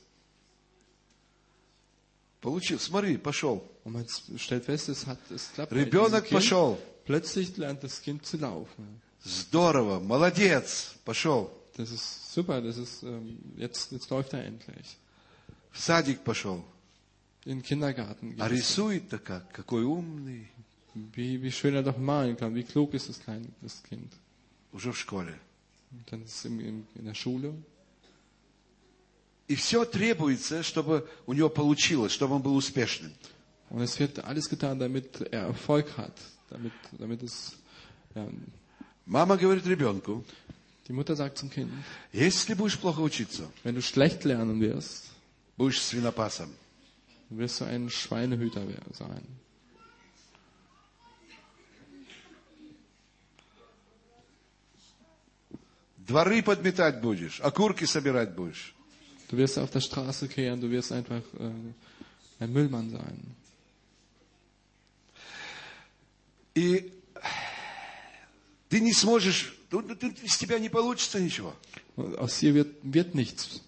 Получилось. Смотри, пошел. Und man stellt fest, es klappt. Ребенок пошел. Plötzlich lernt das Kind zu laufen. Здорово, молодец, пошел. Das ist super, jetzt läuft er endlich. В садик пошел. In den Kindergarten А geht es. рисует-то как? Какой умный. Wie schön er doch malen kann, wie klug ist das Kind. Уже в школе. Und dann ist es in der Schule. И все требуется, чтобы у него получилось, чтобы он был успешным. Und es wird alles getan, damit er Erfolg hat. Damit es, ja. Мама говорит ребенку, Die Mutter sagt zum Kind, если будешь плохо учиться, wenn du schlecht lernen wirst, будешь свинопасом. dann wirst du ein Schweinehüter sein. Дворы подметать будешь, окурки собирать будешь. Du wirst auf der Straße kehren, du wirst einfach ein Müllmann sein. И ты не сможешь, из тебя не получится ничего. Aus dir wird nichts.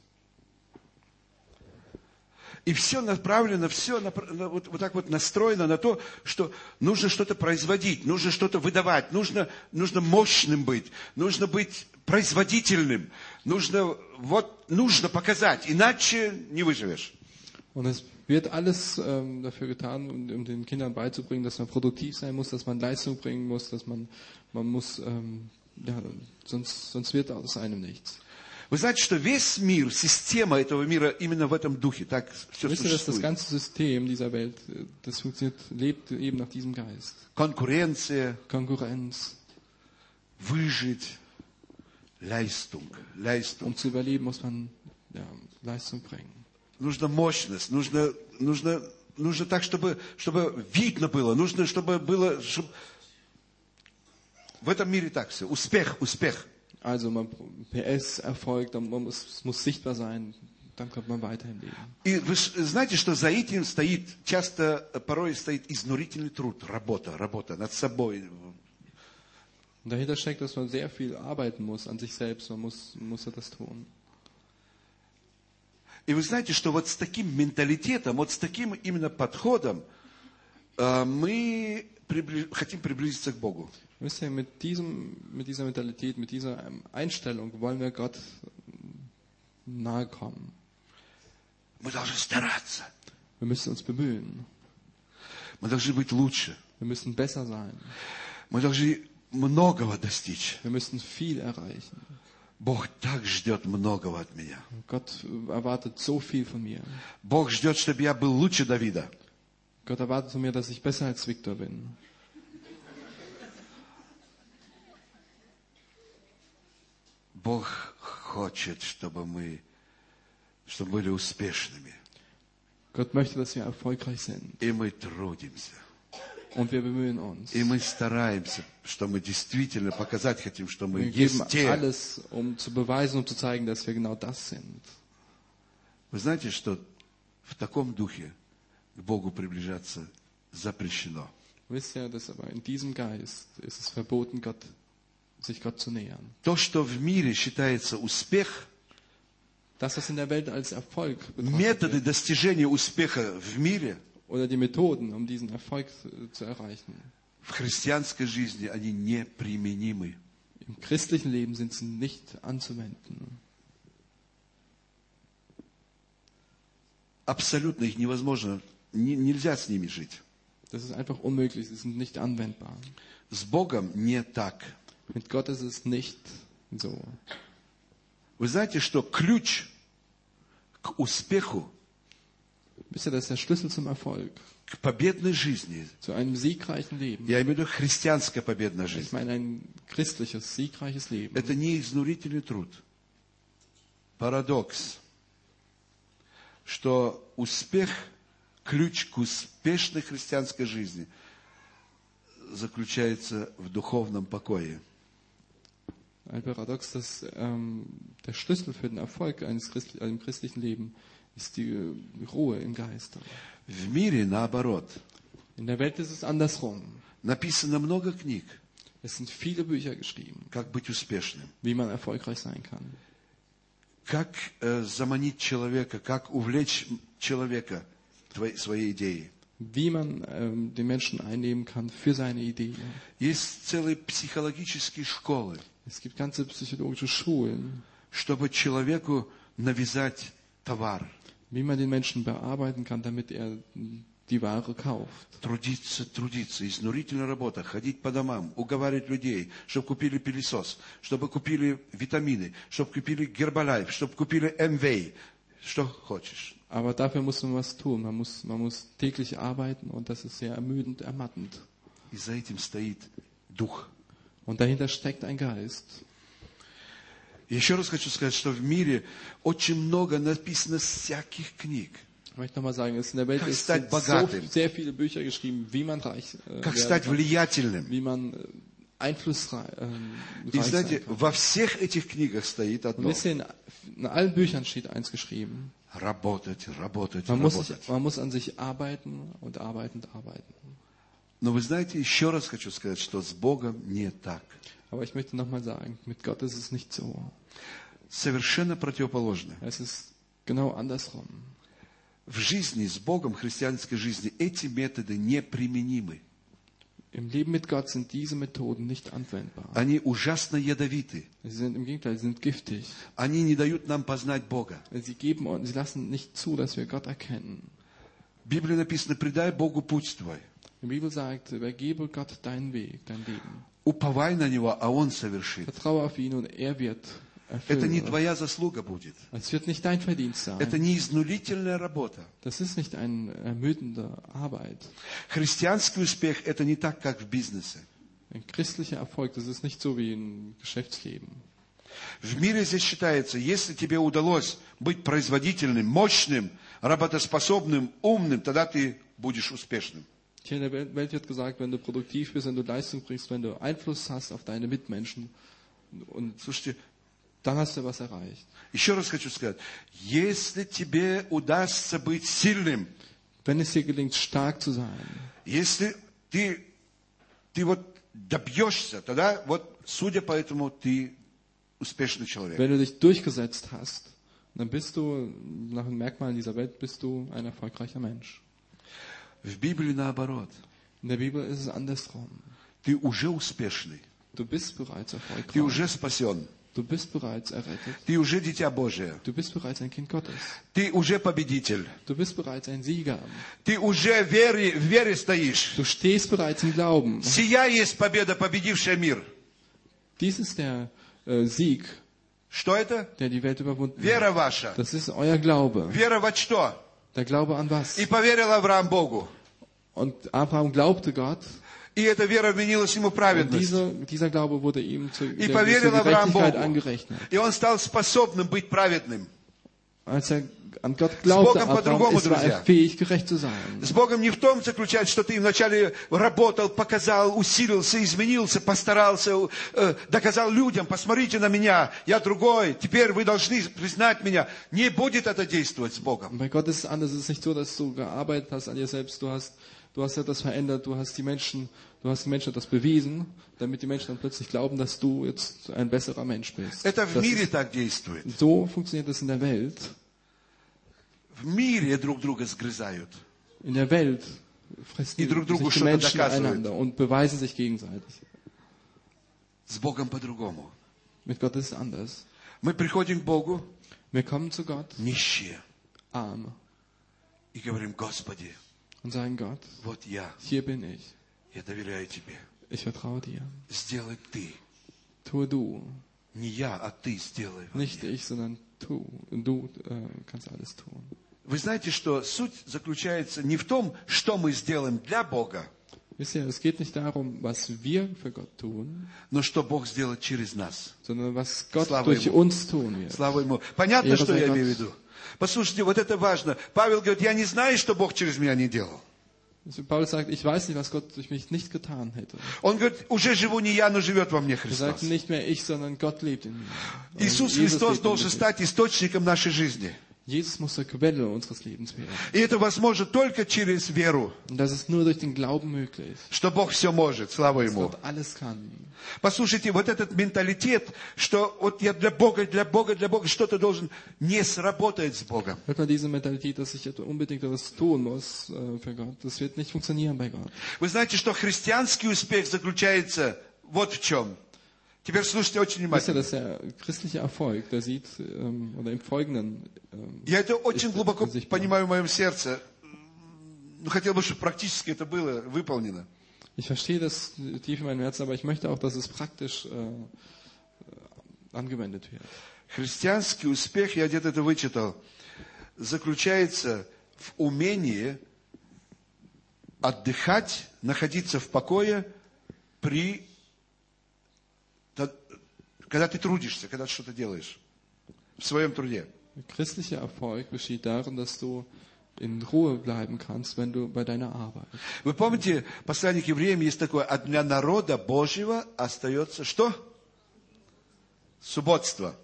И все направлено, вот так вот настроено на то, что нужно что-то производить, нужно что-то выдавать, нужно мощным быть, нужно быть производительным, нужно показать, иначе не выживешь. Und es wird alles dafür getan, um den Kindern beizubringen, dass man produktiv sein muss, dass man Leistung bringen muss, dass man muss, sonst wird aus einem nichts. Вы знаете, что весь мир, система этого мира именно в этом духе, так все Wisst ihr, dass das существует. ganze System dieser Welt, das funktioniert, lebt eben nach diesem Geist. Конкуренция, Konkurrenz. выжить, Leistung. Um zu überleben, muss man Leistung bringen. Нужна мощность, нужно так, чтобы видно было, нужно, чтобы было... В этом мире так все. Успех. Also PS, Erfolg, es muss sichtbar sein, dann kommt man weiter im Leben. И вы знаете, что за этим порой стоит изнурительный труд, работа над собой. Und dahinter steckt, dass man sehr viel arbeiten muss an sich selbst, man muss das tun. И вы знаете, что вот с таким менталитетом, вот с таким именно подходом мы хотим приблизиться к Богу. Wisst ihr, mit dieser Mentalität, mit dieser Einstellung wollen wir Gott nahe kommen. Мы должны стараться. Wir müssen uns bemühen. Мы должны быть лучше. Wir müssen besser sein. Мы должны многого достичь. Wir müssen viel erreichen. Бог так ждет многого от меня. Gott erwartet so viel von mir. Бог ждет, чтобы я был лучше Давида. Gott erwartet von mir, dass ich besser als Viktor bin. Бог хочет, чтобы мы были успешными. Gott möchte, dass wir erfolgreich sind. И мы трудимся. Und wir bemühen uns. И мы стараемся, что мы действительно показать хотим, что мы Wir geben есть те. alles, um zu beweisen, um zu zeigen, dass wir genau das sind. Вы знаете, что в таком духе к Богу приближаться запрещено. Wisst ihr, dass aber in diesem Geist ist es verboten, sich Gott zu nähern. То, что в мире считается успех, Das, was in der Welt als Erfolg методы betrachtet wird, достижения успеха в мире, oder die Methoden, um diesen Erfolg zu erreichen, в христианской жизни они неприменимы. im christlichen Leben sind sie nicht anzuwenden. Абсолютно их невозможно, нельзя с ними жить. Das ist einfach unmöglich, sie sind nicht anwendbar. С Богом не так. Mit Gott ist es nicht so. Вы знаете, что ключ к успеху, Wisst ihr, das ist der Schlüssel zum Erfolg, к победной жизни, zu einem siegreichen Leben. я имею в виду христианская победная Ich жизнь, meine ein christliches, siegreiches Leben. это не изнурительный труд. Парадокс, что успех, ключ к успешной христианской жизни заключается в духовном покое. Ein Paradox, dass der Schlüssel für den Erfolg einem christlichen Leben ist die Ruhe im Geiste. В мире, наоборот, In der Welt ist es andersrum. написано много книг, Es sind viele Bücher geschrieben, как быть успешным, wie man erfolgreich sein kann. как заманить человека, как увлечь человека своей идеей. Wie man den Menschen einnehmen kann für seine Idee. Есть целые психологические школы, Es gibt ganze psychologische Schulen, чтобы человеку навязать товар. wie man den Menschen bearbeiten kann, damit er die Ware kauft. Трудиться, изнурительная работа, ходить по домам, уговаривать людей, чтобы купили пылесос, чтобы купили витамины, чтобы купили Гербалайф, чтобы купили МВ, что хочешь. Aber dafür muss man was tun. Man muss täglich arbeiten und das ist sehr ermüdend, ermattend. И за этим стоит дух. Und dahinter steckt ein Geist. Еще раз хочу сказать, что в мире очень много написано всяких книг. Ich möchte nochmal sagen, in der Welt Как ist стать so богатым? sehr viele Bücher geschrieben, wie man reich Как werden стать kann, влиятельным. wie man einflussreich И sein знаете, kann. во всех этих книгах стоит Und одно. wisst ihr, in allen Büchern steht eins geschrieben. Работать, работать, Man работать. muss an sich arbeiten und arbeiten und arbeiten. Но вы знаете, еще раз хочу сказать, что с Богом не так. Aber ich möchte nochmal sagen, mit Gott ist es nicht so. Совершенно противоположно. Es ist genau andersrum. В жизни с Богом, христианской жизни, эти методы неприменимы. Im Leben mit Gott sind diese Methoden nicht anwendbar. Они ужасно ядовиты. Sie sind im Gegenteil, sie sind giftig. Они не дают нам познать Бога. Sie lassen nicht zu, dass wir Gott erkennen. В Библии написано, предай Богу путь твой. Die Bibel sagt, übergebe Gott deinen Weg, dein Leben. Уповай на Него, а Он совершит. Vertraue auf ihn und er wird Это не erfüllen. твоя заслуга будет. Es wird nicht dein Verdienst Это sein. не изнурительная работа. Das ist nicht eine ermüdende Arbeit. Христианский успех – это не так, как в бизнесе. Ein christlicher Erfolg, das ist nicht so wie im Geschäftsleben. В мире здесь считается, если тебе удалось быть производительным, мощным, работоспособным, умным, тогда ты будешь успешным. Hier in der Welt wird gesagt, wenn du produktiv bist, wenn du Leistung bringst, wenn du Einfluss hast auf deine Mitmenschen, und Слушайте, dann hast du was erreicht. еще раз хочу сказать, если тебе удастся быть сильным, Wenn es dir gelingt, stark zu sein, если ты вот добьешься, тогда вот, судя по этому, ты успешный человек. wenn du dich durchgesetzt hast, dann bist du, nach den Merkmalen dieser Welt, bist du ein erfolgreicher Mensch. В Библии наоборот. In der Bibel ist es andersrum. Ты уже успешный, Du bist bereits ты erfolgreich. уже спасен, Du bist bereits errettet. ты уже дитя Божие, Du bist bereits ein Kind Gottes. ты уже победитель, Du bist bereits ein Sieger. ты уже в вере стоишь. Du stehst bereits im Glauben. Сия есть победа, победившая мир. Dies ist der Sieg, Что это? der die Welt überwunden hat. Вера ваша. Das ist euer Glaube. Вера во что? Der Glaube an was? И поверил Авраам Богу. Und Abraham glaubte Gott. И эта вера вменилась ему Und праведность. dieser Glaube wurde ihm zur И поверил Авраам Gerechtigkeit Богу. angerechnet. И он стал способным быть праведным. Als an Gott glaubte, Богом Abraham, по-другому, war друзья. er fähig, gerecht zu sein. С Богом не в том заключается, что ты вначале работал, показал, усилился, изменился, постарался, доказал людям, посмотрите на меня, я другой, теперь вы должны признать меня. Не будет это действовать с Богом. Und bei Gott ist es anders. Es ist nicht so, dass du gearbeitet hast an dir selbst. Du hast etwas verändert. Du hast den Menschen etwas bewiesen, damit die Menschen dann plötzlich glauben, dass du jetzt ein besserer Mensch bist. Это в мире так действует. So funktioniert es in der Welt. В мире друг друга сгрызают. In der Welt fressen И друг другу sich die что-то Menschen доказывают. einander und beweisen sich gegenseitig. С Богом по-другому. Mit Gott ist es anders. Мы приходим к Богу, Wir kommen zu Gott, нищие, arm, и говорим: Господи, und sagen, Gott, вот я hier bin ich. я доверяю Тебе. Ich vertraue dir. Сделай Ты. Tue du. Не я, а Ты сделай. во Nicht мне. ich, sondern tu. Und du kannst alles tun. Вы знаете, что суть заключается не в том, что мы сделаем для Бога, Wisst ihr, es geht nicht darum, was wir für Gott tun, но что Бог сделает через нас. sondern was Gott Slava durch Ему. uns tun wird. Слава Ему. Понятно, Ehre что sei я Gott. имею в виду? Послушайте, вот это важно. Павел говорит: я не знаю, что Бог через меня не делал. Paulus sagt, ich weiß nicht, was Gott durch mich nicht getan hätte. Он говорит: уже живу не я, но живет во мне Er sagt Христос. nicht mehr ich, sondern Gott lebt in mir. Иисус Jesus Христос lebt in должен mir. стать источником нашей жизни. Jesus muss zur Quelle unseres Lebens werden. И это возможно только через веру, Und das ist nur durch den Glauben möglich. что Бог все может. Слава Dass Ему. Gott alles kann. Послушайте, вот этот менталитет, что вот я для Бога, что-то должен, не сработает с Богом. Hört man diese Mentalität, dass ich unbedingt etwas tun muss für Gott, das wird nicht funktionieren bei Gott. Вы знаете, что христианский успех заключается вот в чем. Теперь слушайте очень Wisst ihr, внимательно. dass der christliche Erfolg, der sieht, oder im Folgenden, Я это очень ist глубоко sichtbar. понимаю в моем сердце. Но хотел бы, чтобы практически это было выполнено. Ich verstehe das tief in meinem Herzen, aber ich möchte auch, dass es praktisch angewendet wird. Христианский успех, я где-то это вычитал, заключается в умении отдыхать, находиться в покое когда ты трудишься, когда ты что-то делаешь в своем труде. Christlicher Erfolg besteht darin, dass du in Ruhe bleiben kannst, wenn du bei deiner Arbeit. Вы помните, посланник Евреям есть такое: а для народа Божьего остается что? Субботство.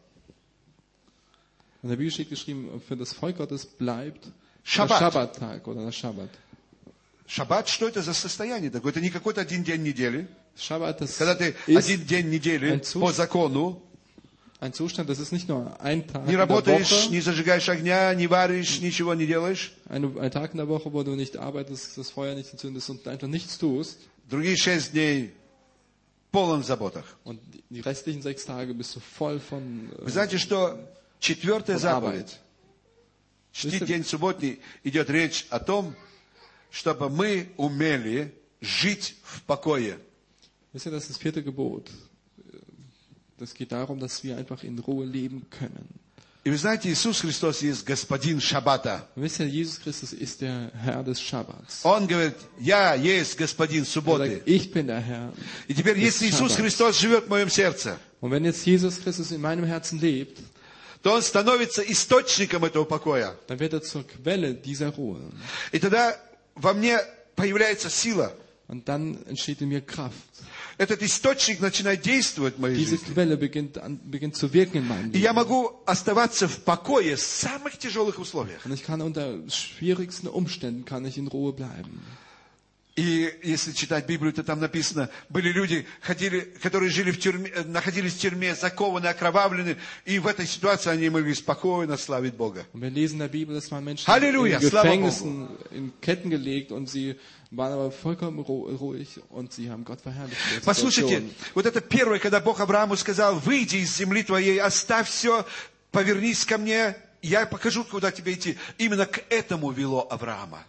In der Bibel steht geschrieben, für das Volk Gottes bleibt der Schabbat. Schabbattag oder der Schabbat. Шаббат, что это за состояние такое? Это не какой-то один день недели. Schabbat, das Когда ты ist один день недели ein Zustand- по закону ein Zustand, das ist nicht nur ein Tag не in der работаешь, Woche, не зажигаешь огня, не варишь, ничего не делаешь. ein Tag in der Woche, wo du nicht arbeitest, das Feuer nicht entzündest und einfach nichts tust. Другие 6 дней полон в заботах. Und die restlichen 6 Tage bist du voll von Вы знаете, что четвертая von заповедь, Arbeit. чтить день субботний, идет речь о том, чтобы мы умели жить в покое. Wisst ihr, das ist das 4. Gebot. Das geht darum, dass wir einfach in Ruhe leben können. И вы знаете, Иисус Христос есть господин Шаббата. Und wisst ihr, Jesus Christus ist der Herr des Schabbats. Он говорит: я есть господин Er субботы. sagt, ich bin der Herr. И теперь, если Иисус Христос живет в моем сердце, Und wenn jetzt Jesus Christus in meinem Herzen lebt, то Он становится источником этого покоя. dann wird er zur Quelle dieser Ruhe. И тогда во мне появляется сила. Und dann entsteht in mir Kraft. Этот источник начинает действовать в моей Diese жизни. Quelle beginnt zu wirken in meinem И я Leben. могу оставаться в покое в самых тяжелых условиях. Und ich kann unter schwierigsten Umständen kann ich in Ruhe bleiben. И если читать Библию, то там написано, были люди, которые жили в тюрьме, находились в тюрьме, закованы, окровавлены, и в этой ситуации они могли спокойно славить Бога. Und wir lesen in der Bibel, dass man Menschen Halleluja, in slava Gefängnissen, in Ketten gelegt und sie waren aber vollkommen ruhig und sie haben Gott verherrlicht. in der Послушайте, Situation. вот это первое, когда Бог Аврааму сказал: выйди из земли твоей, оставь все, повернись ко мне, я покажу, куда тебе идти. Именно к этому вело Авраама.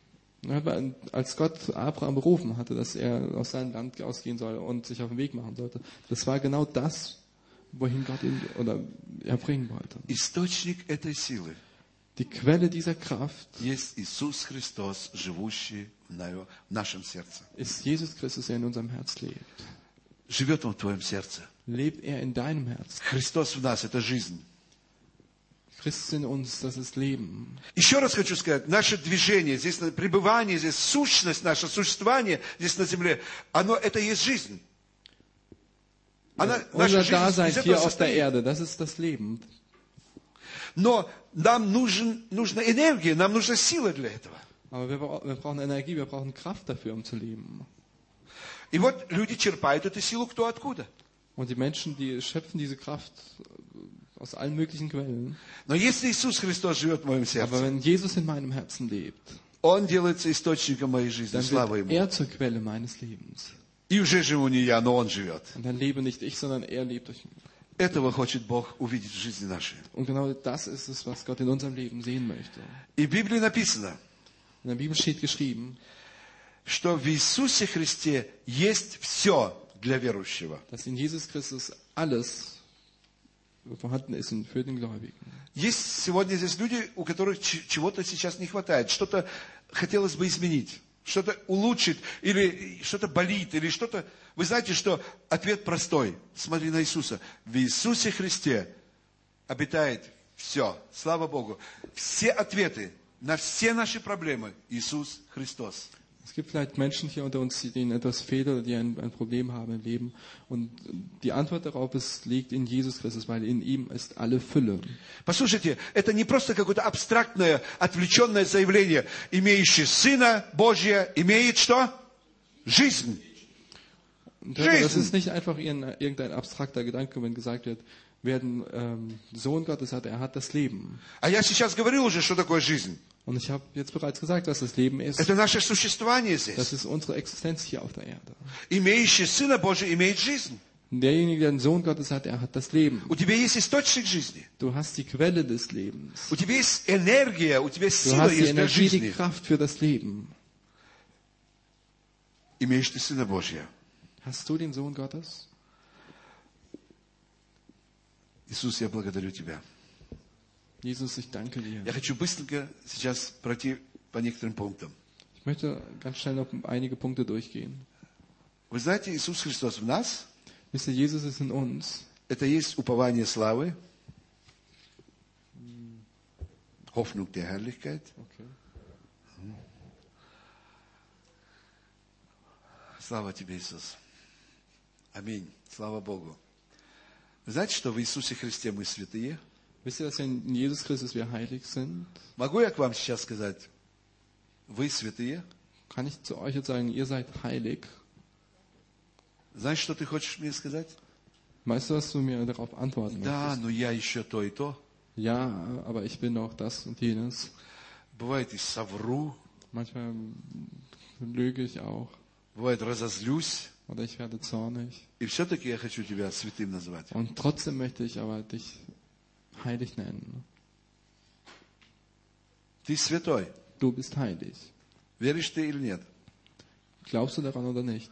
Als Gott Abraham berufen hatte, dass er aus seinem Land ausgehen soll und sich auf den Weg machen sollte, das war genau das, wohin Gott ihn oder er bringen wollte. Источник этой силы Die Quelle dieser Kraft есть Иисус Христос, живущий в нашем сердце. ist Jesus Christus, der in unserem Herz lebt. Живет Он в твоем сердце. Lebt er in deinem Herzen. Христос в нас – это жизнь. Christus in uns, das ist Leben. Еще раз хочу сказать, наше движение, здесь пребывание, здесь сущность, наше существование здесь на земле, оно это и есть жизнь. Unser Dasein hier auf der Erde, das ist das Leben. Но нам нужна энергия, нам нужна сила для этого. Aber wir brauchen Energie, wir brauchen Kraft dafür, um zu leben. И вот люди черпают эту силу кто откуда. Und die Menschen, die schöpfen diese Kraft aus allen möglichen Quellen. Но если Иисус Христос живет в моем Aber сердце, wenn Jesus in meinem Herzen lebt, Он делается источником моей жизни, dann слава wird Ему. er zur Quelle meines Lebens. И уже живу не я, но Он живет. Und dann lebe nicht ich, sondern er lebt durch mich. Этого хочет Бог увидеть в жизни нашей. Und genau das ist es, was Gott in unserem Leben sehen möchte. И в Библии написано, In der Bibel steht geschrieben, что в Иисусе Христе есть все для верующего. dass in Jesus Christus alles vorhanden ist für den Gläubigen. Есть сегодня здесь люди, у которых чего-то сейчас не хватает, что-то хотелось бы изменить, что-то улучшить, или что-то болит, или что-то... Вы знаете, что ответ простой. Смотри на Иисуса. В Иисусе Христе обитает все. Слава Богу. Все ответы на все наши проблемы Иисус Христос. Es gibt vielleicht Menschen hier unter uns, denen etwas fehlt oder die ein Problem haben im Leben. Und die Antwort darauf liegt in Jesus Christus, weil in ihm ist alle Fülle. Послушайте, это не просто какое-то абстрактное, отвлеченное заявление. Имеющий Сына Божия имеет что? Жизнь. Das ist nicht einfach irgendein abstrakter Gedanke, wenn gesagt wird, wer den Sohn Gottes hat, er hat das Leben. А я сейчас говорил уже, что такое жизнь. Und ich habe jetzt bereits gesagt, was das Leben ist. Это наше существование здесь. Das ist unsere Existenz hier auf der Erde. Имеющий Сына Божия имеет жизнь. Derjenige, der den Sohn Gottes hat, er hat das Leben. У тебя есть источник жизни. Du hast die Quelle des Lebens. У тебя есть энергия, у тебя Du сила hast die есть для Energie, die жизни. Kraft für das Leben. Имеешь ты Сына Божия. Hast du den Sohn Gottes? Иисус, я благодарю Тебя. Jesus, ich danke dir. Я хочу быстренько сейчас пройти по некоторым пунктам. Ich möchte ganz schnell noch einige Punkte durchgehen. Вы знаете, Иисус Христос в нас, Wisst ihr, Jesus ist in uns. это есть упование славы, Hoffnung der Herrlichkeit. Okay. Слава Тебе, Иисус. Аминь. Слава Богу. Вы знаете, что в Иисусе Христе мы святые? Wisst ihr, dass in Jesus Christus wir heilig sind? Могу я к вам сейчас сказать, вы святые? Kann ich zu euch jetzt sagen, ihr seid heilig? Знаешь, что ты хочешь мне сказать? Weißt du, was du mir darauf antworten Да, möchtest? но я еще то и то. Ja, aber ich bin auch das und jenes. Бывает и совру, Manchmal lüge ich auch. бывает разозлюсь. Oder ich werde zornig. И все-таки я хочу тебя святым назвать. Und trotzdem möchte ich aber dich heilig nennen. Ты святой. Du bist heilig. Веришь ты или нет? Glaubst du daran oder nicht?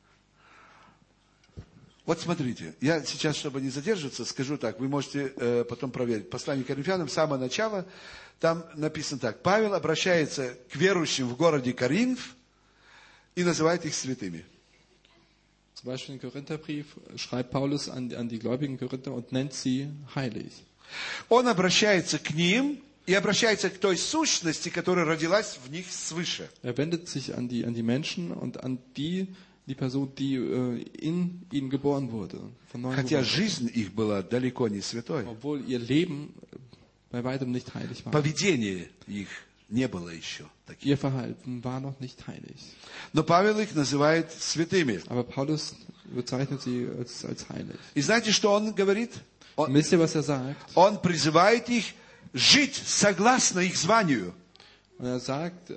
Вот смотрите, я сейчас, чтобы не задерживаться, скажу так, вы можете потом проверить. Послание к Коринфянам, самое начало, там написано так. Павел обращается к верующим в городе Коринф и называет их святыми. Zum Beispiel im Korintherbrief schreibt Paulus an die gläubigen Korinther und nennt sie heilig. Он обращается к ним и обращается к той сущности, которая родилась в них свыше. Er wendet sich an die Menschen und an die Person, die in ihnen geboren wurde. Von neuem Хотя geboren. жизнь их была далеко не святой. Obwohl ihr Leben bei weitem nicht heilig war. Поведение их не было еще таким. Ihr Verhalten war noch nicht heilig. Но Павел их называет святыми. Aber Paulus bezeichnet sie als heilig. И знаете, что он говорит? Und wisst ihr, was er sagt? Он призывает их жить согласно их званию. Und er sagt,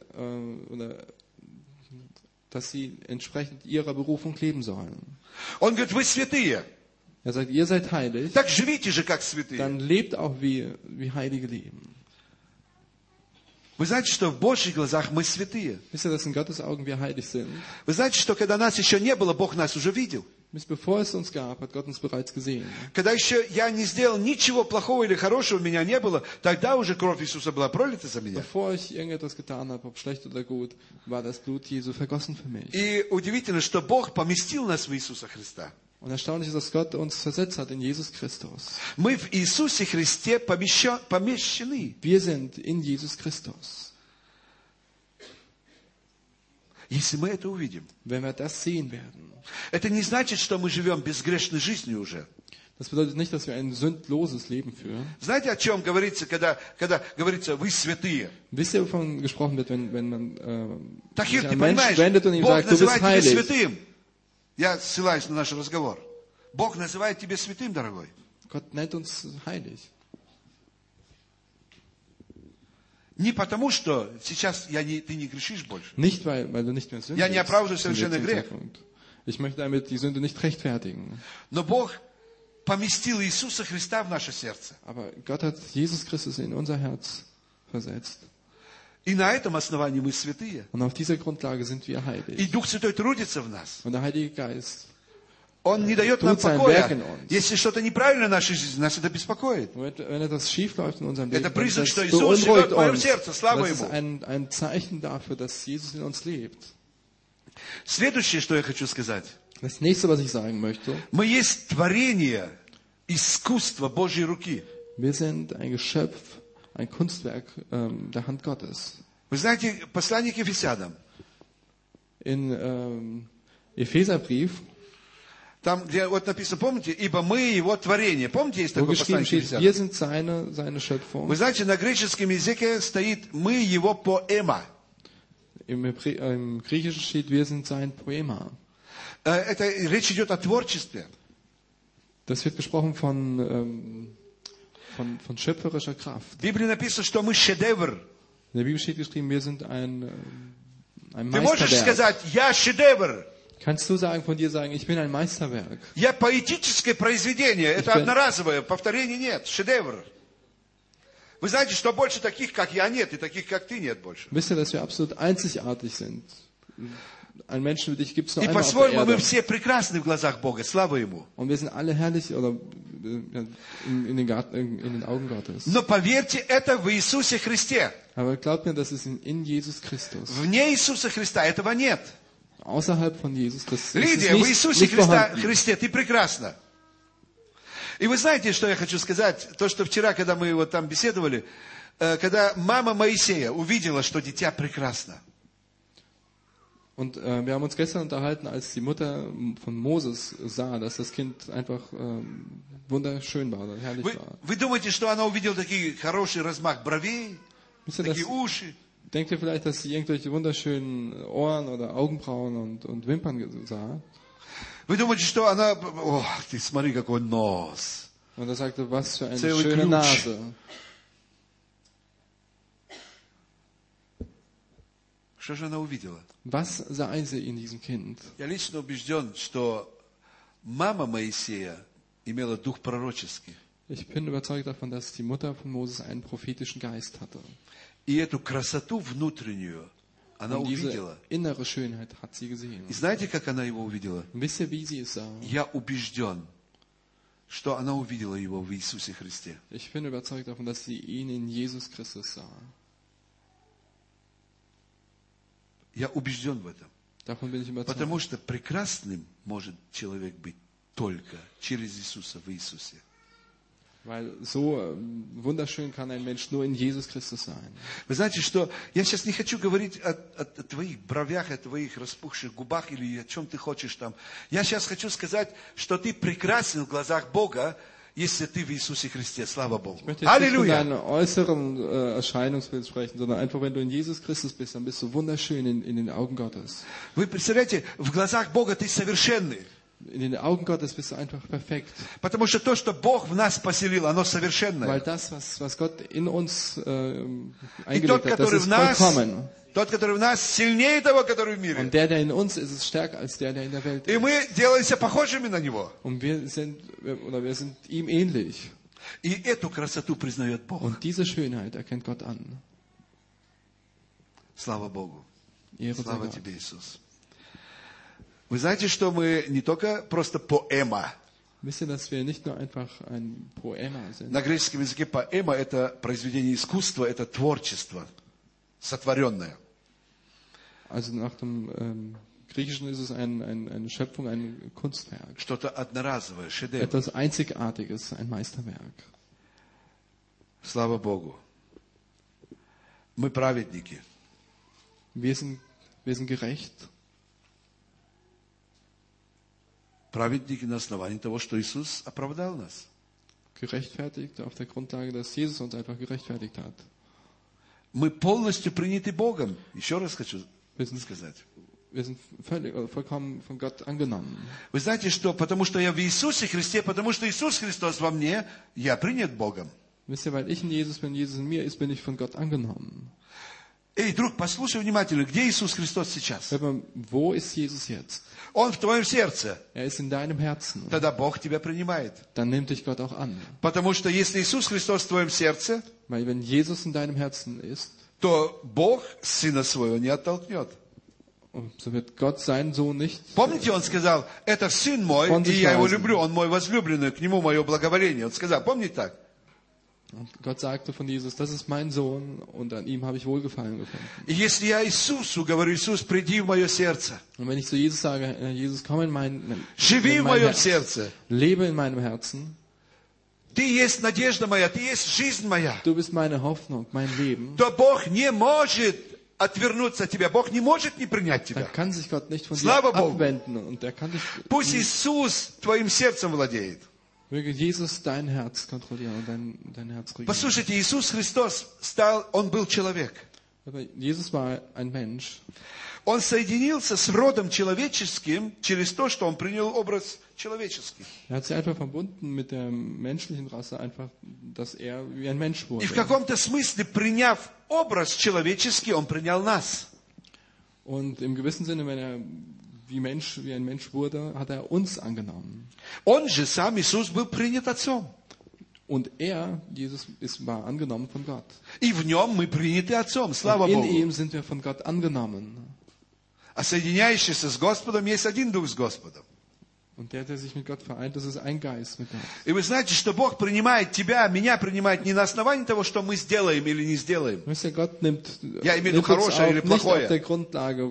dass sie entsprechend ihrer Berufung leben sollen. Он говорит, вы святые. Er sagt, ihr seid heilig, Так живите же как святые. dann lebt auch wie Heilige leben. Вы знаете, что в Божьих глазах мы святые. Wisst ihr, dass in Gottes Augen wir heilig sind? Вы знаете, что когда нас еще не было, Бог нас уже видел. Bis bevor es uns gab, hat Gott uns bereits gesehen. Когда еще я не сделал ничего плохого или хорошего, меня не было, тогда уже кровь Иисуса была пролита за меня. Bevor ich irgendetwas getan habe, ob schlecht oder gut, war das Blut Jesu vergossen für mich. И удивительно, что Бог поместил нас в Иисуса Христа. Und erstaunlich ist, dass Gott uns versetzt hat in Jesus Christus. Мы в Иисусе Христе помещены. Wir sind in Jesus Christus. Если мы это увидим. Wenn wir das sehen werden. Это не значит, что мы живем безгрешной жизнью уже. Das bedeutet nicht, dass wir ein sündloses Leben führen. Знаете, о чем говорится, когда говорится, вы святые? Wisst ihr, wovon gesprochen wird, wenn man Тахир, sich ты an Menschen понимаешь, wendet und ihm Бог sagt, du bist называет тебя heilig. святым. Я ссылаюсь на наш разговор. Бог называет тебя святым, дорогой. Gott nennt uns heilig. Не потому, что сейчас ты не грешишь больше. Nicht, weil du nicht mehr Я не оправдываю sündigst. совершенно грех. Ich möchte damit die Sünde nicht rechtfertigen. Но Бог поместил Иисуса Христа в наше сердце. Aber Gott hat Jesus Christus in unser Herz versetzt. И на этом основании мы святые. Und auf dieser Grundlage sind wir И heilig. Дух Святой трудится в нас. Und der Heilige Geist, Он не дает нам Tut sein покоя. Werk in uns. Если что-то неправильно в нашей жизни, нас это беспокоит. wenn etwas schief läuft in unserem Leben, Это признак, что das Иисус живет beunruhigt в моем uns. сердце. Слава Das ist Ему. ein Zeichen dafür, dass Jesus in uns lebt. Следующее, что я хочу сказать. Das nächste, was ich sagen möchte, Мы есть творение, искусство Божьей руки. wir sind ein Geschöpf, ein Kunstwerk der Hand Gottes. Вы знаете, послание к Ефесянам. In Epheserbrief, Там, где вот написано, помните, ибо мы его творение. Помните, есть wo такое geschrieben послание к steht, Ефесянам? wir sind seine Schöpfung. Вы знаете, на греческом языке стоит мы его поэма. Im Griechischen steht, wir sind sein Poema. Это речь идет о творчестве. Das wird gesprochen von schöpferischer Kraft. В Библии написано, что мы шедевр. In der Bibel steht geschrieben, wir sind ein Ты можешь Meisterwerk. сказать, я шедевр. Kannst du von dir sagen, ich bin ein Meisterwerk? Я поэтическое произведение. Это bin- одноразовое, повторений нет. Шедевр. Вы знаете, что больше таких, как я, нет, и таких, как ты, нет больше. Wisst ihr, dass wir absolut einzigartig sind? Ein Menschen wie dich gibt es nur И einmal auf der по-своему мы Erde. все прекрасны в глазах Бога. Слава Ему. Und wir sind alle herrlich oder in den Augen Gottes. Но поверьте, это в Иисусе Христе. Aber glaubt mir, das ist in Jesus Christus. Вне Иисуса Христа этого нет. Außerhalb von Jesus Christus ist Лидия, es в Иисусе nicht vorhanden. Христе ты прекрасна. И вы знаете, что я хочу сказать? То, что вчера, когда мы вот там беседовали, когда мама Моисея увидела, что дитя прекрасно. Und wir haben uns gestern unterhalten, als die Mutter von Moses sah, dass das Kind einfach wunderschön war oder herrlich war. Вы думаете, что она увидела такие хороший размах бровей, Wisst ihr, такие уши? denkt ihr vielleicht, dass sie irgendwelche wunderschönen Ohren oder Augenbrauen und Wimpern sah? Вы думаете, что она... Ох, ты смотри, какой нос. Und er sagte, was für eine Целый schöne ключ. Nase. Что же она увидела? Was sah sie in diesem Kind? Я лично убежден, что мама Моисея имела дух пророческий. Ich bin überzeugt davon, dass die Mutter von Moses einen prophetischen Geist hatte. И эту красоту внутреннюю она Und diese увидела. innere Schönheit hat sie gesehen. И знаете, как она его увидела? Und wisst ihr, wie sie es sah? Я убежден, что она увидела его в Иисусе Христе. Ich bin überzeugt davon, dass sie ihn in Jesus Christus sah. Я убежден в этом. Davon bin ich überzeugt. Потому что прекрасным может человек быть только через Иисуса в Иисусе. Weil so wunderschön kann ein Mensch nur in Jesus Christus sein. Вы знаете, что я сейчас не хочу говорить о твоих бровях, о твоих распухших губах или о чем ты хочешь там. Я сейчас хочу сказать, что ты прекрасен в глазах Бога, если ты в Иисусе Христе. Слава Богу. Ich möchte jetzt nicht von Аллилуйя! deinem äußeren Erscheinungsbild sprechen, sondern einfach, wenn du in Jesus Christus bist, dann bist du wunderschön in den Augen Gottes. Вы представляете, в глазах Бога ты совершенный. In den Augen Gottes bist du einfach perfekt. Потому что то, что Бог в нас поселил, оно совершенное. Weil das, was Gott in uns И тот, eingelegt hat, das который в ist нас, vollkommen. тот, который в нас, сильнее того, который в мире. Und der in uns ist, ist stärker als der in der Welt И ist. мы делаемся похожими на Него. Und wir sind ihm ähnlich. И эту красоту признает Бог. Und diese Schönheit erkennt Gott an. Слава Богу. Ehre sei Слава Gott. Тебе, Иисус. Вы знаете, что мы не только просто поэма. Wisst ihr, dass wir nicht nur einfach ein Poema sind? На греческом языке поэма – это произведение искусства, это творчество, сотворенное. Also nach dem Griechischen ist es eine Schöpfung, ein Kunstwerk. Что-то одноразовое, шедевр. Etwas Einzigartiges, ein Meisterwerk. Слава Богу. Мы праведники. Wir sind gerecht. Праведники на основании того, что Иисус оправдал нас. Gerechtfertigt auf der Grundlage, dass Jesus uns einfach gerechtfertigt hat. Мы полностью приняты Богом. Еще раз хочу сказать. Wir sind vollkommen von Gott angenommen. Вы знаете, что потому что я в Иисусе Христе, потому что Иисус Христос во мне, я принят Богом. Wisst ihr, weil ich in Jesus bin, Jesus in mir ist, bin ich von Gott angenommen. Эй, друг, послушай внимательно, где Иисус Христос сейчас? Hört mal, wo ist Jesus jetzt? Он в твоем сердце. Er ist in deinem Herzen. Тогда Бог тебя принимает. Dann nimmt dich Gott auch an. Потому что если Иисус Христос в твоем сердце, Weil wenn Jesus in deinem Herzen ist, то Бог Сына Своего не оттолкнет. so wird Gott seinen Sohn nicht. Помните, Он сказал, это Сын мой, и я Его люблю, Он мой возлюбленный, к Нему мое благоволение. Он сказал, помните так? Und Gott sagte von Jesus, das ist mein Sohn und an ihm habe ich Wohlgefallen gefunden. И если я Иисусу говорю, Иисус, приди в мое сердце. Und wenn ich zu Jesus sage, Jesus, komm in mein Живи в моем сердце. Lebe in meinem Herzen. Ты есть надежда моя, ты есть жизнь моя. Du bist meine Hoffnung, mein Leben. То Бог не может отвернуться от тебя. Бог не может не принять Dann тебя. kann sich Gott nicht von dir Слава Богу. abwenden und er kann dich. Пусть Иисус твоим сердцем владеет. Möge Jesus dein Herz kontrollieren und dein Herz regieren. Послушайте, Иисус Христос Он был человек. Aber Jesus war ein Mensch. Он соединился с родом человеческим через то, что Он принял образ человеческий. Er hat sich einfach verbunden mit der menschlichen Rasse, einfach, dass er wie ein Mensch wurde. И в каком-то смысле, приняв образ человеческий, Он принял нас. Und im gewissen Sinne, wenn er wie ein Mensch wurde, hat er uns angenommen. Он же сам, Иисус, был принят Отцом. Und Jesus war angenommen von Gott. И в Нем мы приняты Отцом, слава Und in Богу. ihm sind wir von Gott angenommen. А соединяющийся с Господом есть один Дух с Господом. Und der sich mit Gott vereint, das ist ein Geist mit Gott. И вы знаете, что Бог принимает тебя, меня принимает не на основании того, что мы сделаем или не сделаем. Wisst ihr, Gott nimmt uns uns auf, nicht auf der Grundlage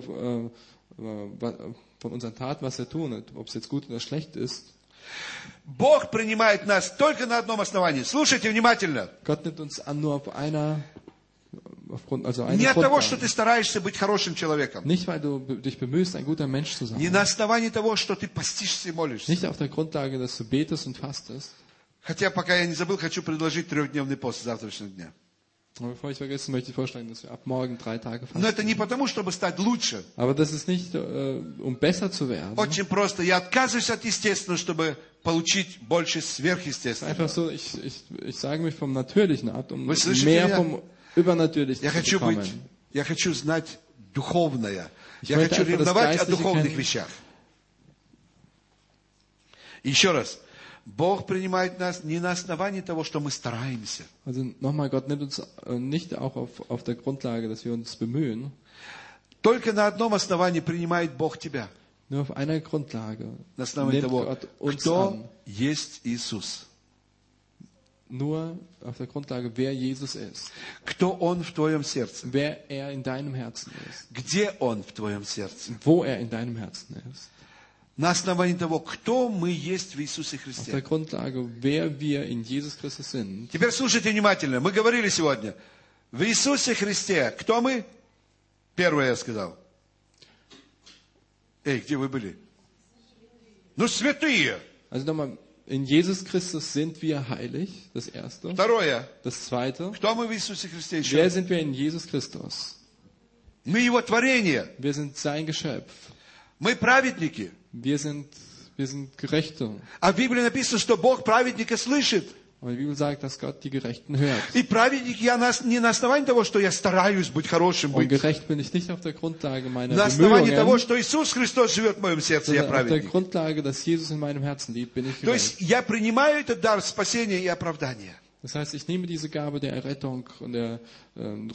von unseren Taten, was wir tun, ob es jetzt gut oder schlecht ist. Бог принимает нас только на одном основании. Слушайте внимательно. Gott nimmt uns an nur auf eine Не от того, что ты стараешься быть хорошим человеком. Nicht, weil du dich bemühst, ein guter Mensch zu sein. Не на основании того, что ты постишься и молишься. Nicht auf der Grundlage, dass du betest und fastest. Хотя, пока я не забыл, хочу предложить 3-дневный пост с завтрашнего дня. Aber bevor ich vergesse, möchte ich vorschlagen, dass wir ab morgen 3 Tage Но это fasten. не потому, чтобы стать лучше. Aber das ist nicht, um besser zu werden. Очень просто. Я отказываюсь от естественного, чтобы получить больше сверхъестественного. Einfach so, ich sage mich vom Natürlichen ab, um Вы слышите mehr меня? vom Übernatürlichen Я zu хочу bekommen. быть, я хочу знать духовное. Ich Я möchte хочу einfach das ревновать о Geistliche духовных kennen. вещах. Еще раз. Бог принимает нас не на основании того, что мы стараемся. Also nochmal, Gott nimmt uns nicht auch auf der Grundlage, dass wir uns bemühen. Только на одном основании принимает Бог тебя. Nur auf einer Grundlage На основании nimmt того, Gott uns кто an. есть Иисус. Nur auf der Grundlage, wer Jesus ist. Кто Он в твоем сердце. Wer er in deinem Herzen ist. Где Он в твоем сердце. Wo er in deinem Herzen ist. На основании того, кто мы есть в Иисусе Auf der Христе. Grundlage, wer wir in Jesus Christus sind. Теперь слушайте внимательно. Мы говорили сегодня. В Иисусе Христе. Кто мы? Первое я сказал. Эй, где вы были? Ну, святые. Also nochmal, in Jesus Christus sind wir heilig, das Erste. Второе. Das Zweite, Кто мы в Иисусе Христе еще? wer sind wir in Jesus Christus? Мы Его творение. Wir sind sein Geschöpf. Мы праведники. Wir sind Gerechte. А в Библии написано, что Бог праведника слышит. Aber die Bibel sagt, dass Gott die Gerechten hört. И праведник я не на основании того, что я стараюсь быть хорошим, Und быть. gerecht bin ich nicht auf der Grundlage meiner На основании того, Bemühungen, что Иисус Христос живет в моем сердце, я sondern auf der праведник. Grundlage, dass Jesus in meinem Herzen lebt, bin ich То есть gerecht. я принимаю этот дар спасения и оправдания. Das heißt, ich nehme diese Gabe der Errettung und der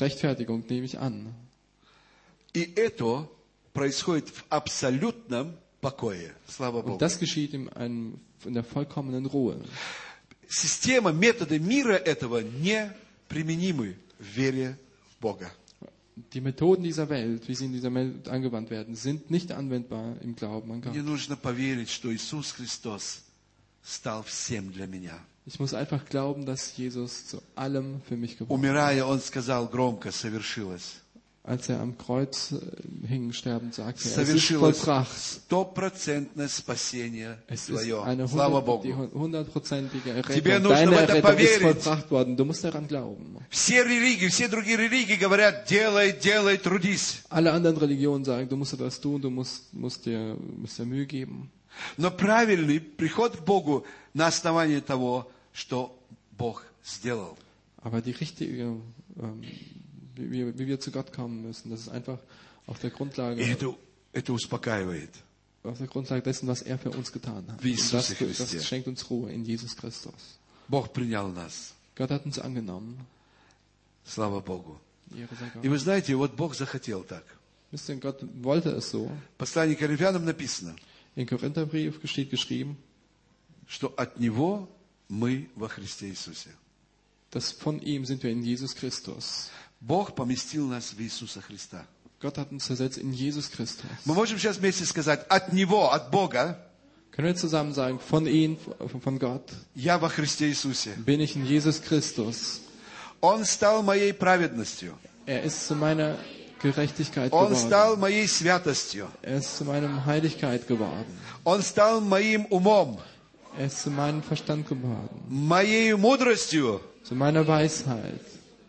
Rechtfertigung nehme ich an. И это происходит в абсолютном покое. Слава Богу. Und das geschieht in der vollkommenen Ruhe. Система, методы мира этого неприменимы в вере в Бога. Die Methoden dieser Welt, wie sie in dieser Welt angewandt werden, sind nicht anwendbar im Glauben an Gott. Мне нужно поверить, что Иисус Христос стал всем для меня. Ich muss einfach glauben, dass Jesus zu allem für mich geworden ist. Умирая, Он сказал громко, совершилось. Als er am Kreuz hing, sterbend, sagte er, es ist Совершилось vollbracht. Стопроцентное спасение Es ist твое. eine Слава 100%, Богу. die 100%ige Тебе Errettung. нужно в Deine это Errettung ist поверить. vollbracht worden. Du musst daran glauben. Все религии, все другие религии говорят, делай, делай, трудись. Alle anderen Religionen sagen, du musst etwas tun, du musst dir Mühe geben. Но правильный приход к Богу на основании того, что Бог сделал. Aber die richtige, wie wir zu Gott kommen müssen, das ist einfach auf der Grundlage, И это успокаивает. auf der Grundlage dessen, was er für uns getan hat. Wie Und Иисусе Христе. das schenkt uns Ruhe in Jesus Christus. Бог принял нас. Gott hat uns angenommen. Слава Богу. Ehre sei Gott. И вы знаете, вот Бог захотел так. Wisst ihr, Gott wollte es so. В послании к Коринфянам написано, In Korintherbrief steht geschrieben, что от Него мы во Христе Иисусе. dass von ihm sind wir in Jesus Christus. Бог поместил нас в Иисуса Христа. Gott hat uns versetzt in Jesus Christus. Мы можем сейчас вместе сказать, от Него, от Бога, Können wir zusammen sagen, von ihm, von Gott, я во Христе Иисусе. bin ich in Jesus Christus. Он стал моей праведностью. Er ist zu meiner Gerechtigkeit Он стал geworden. моей святостью. Er ist zu meiner Heiligkeit geworden. Он стал моим умом, Er ist zu meinem Verstand geworden. моей мудростью. Zu meiner Weisheit.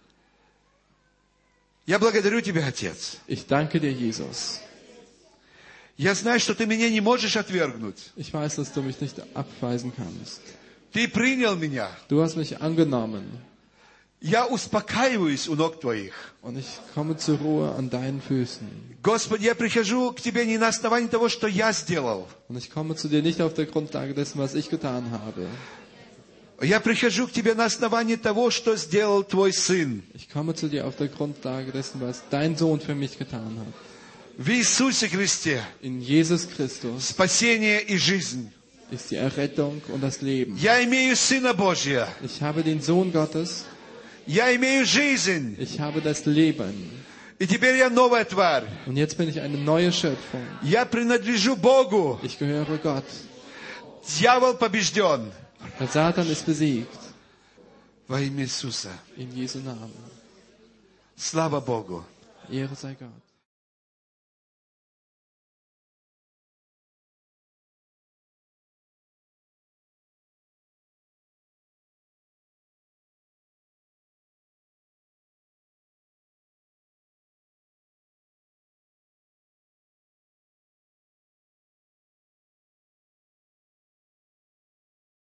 Я благодарю Тебя, Отец. Ich danke dir, Jesus. Я знаю, что Ты меня не можешь отвергнуть. Ich weiß, dass du mich nicht abweisen kannst. Ты принял меня. Du hast mich angenommen. Я успокаиваюсь у ног Твоих. Und ich komme zur Ruhe an deinen Füßen. Господи, я прихожу к Тебе не на основании того, что я сделал. Und ich komme zu dir nicht auf der Grundlage dessen, was ich getan habe. Я прихожу к Тебе на основании того, что сделал Твой Сын. Ich komme zu dir auf der Grundlage dessen, was dein Sohn für mich getan hat. В Иисусе Христе In Jesus Christus спасение и жизнь. ist die Errettung und das Leben. Я имею Сына Божия. Ich habe den Sohn Gottes. Я имею жизнь. Ich habe das Leben. И теперь я новая тварь. Und jetzt bin ich eine neue Schöpfung. Я принадлежу Богу. Ich gehöre Gott. Дьявол побежден. Der Satan ist besiegt. Во имя Иисуса. In Jesu Namen. Слава Богу. Ehre sei Gott.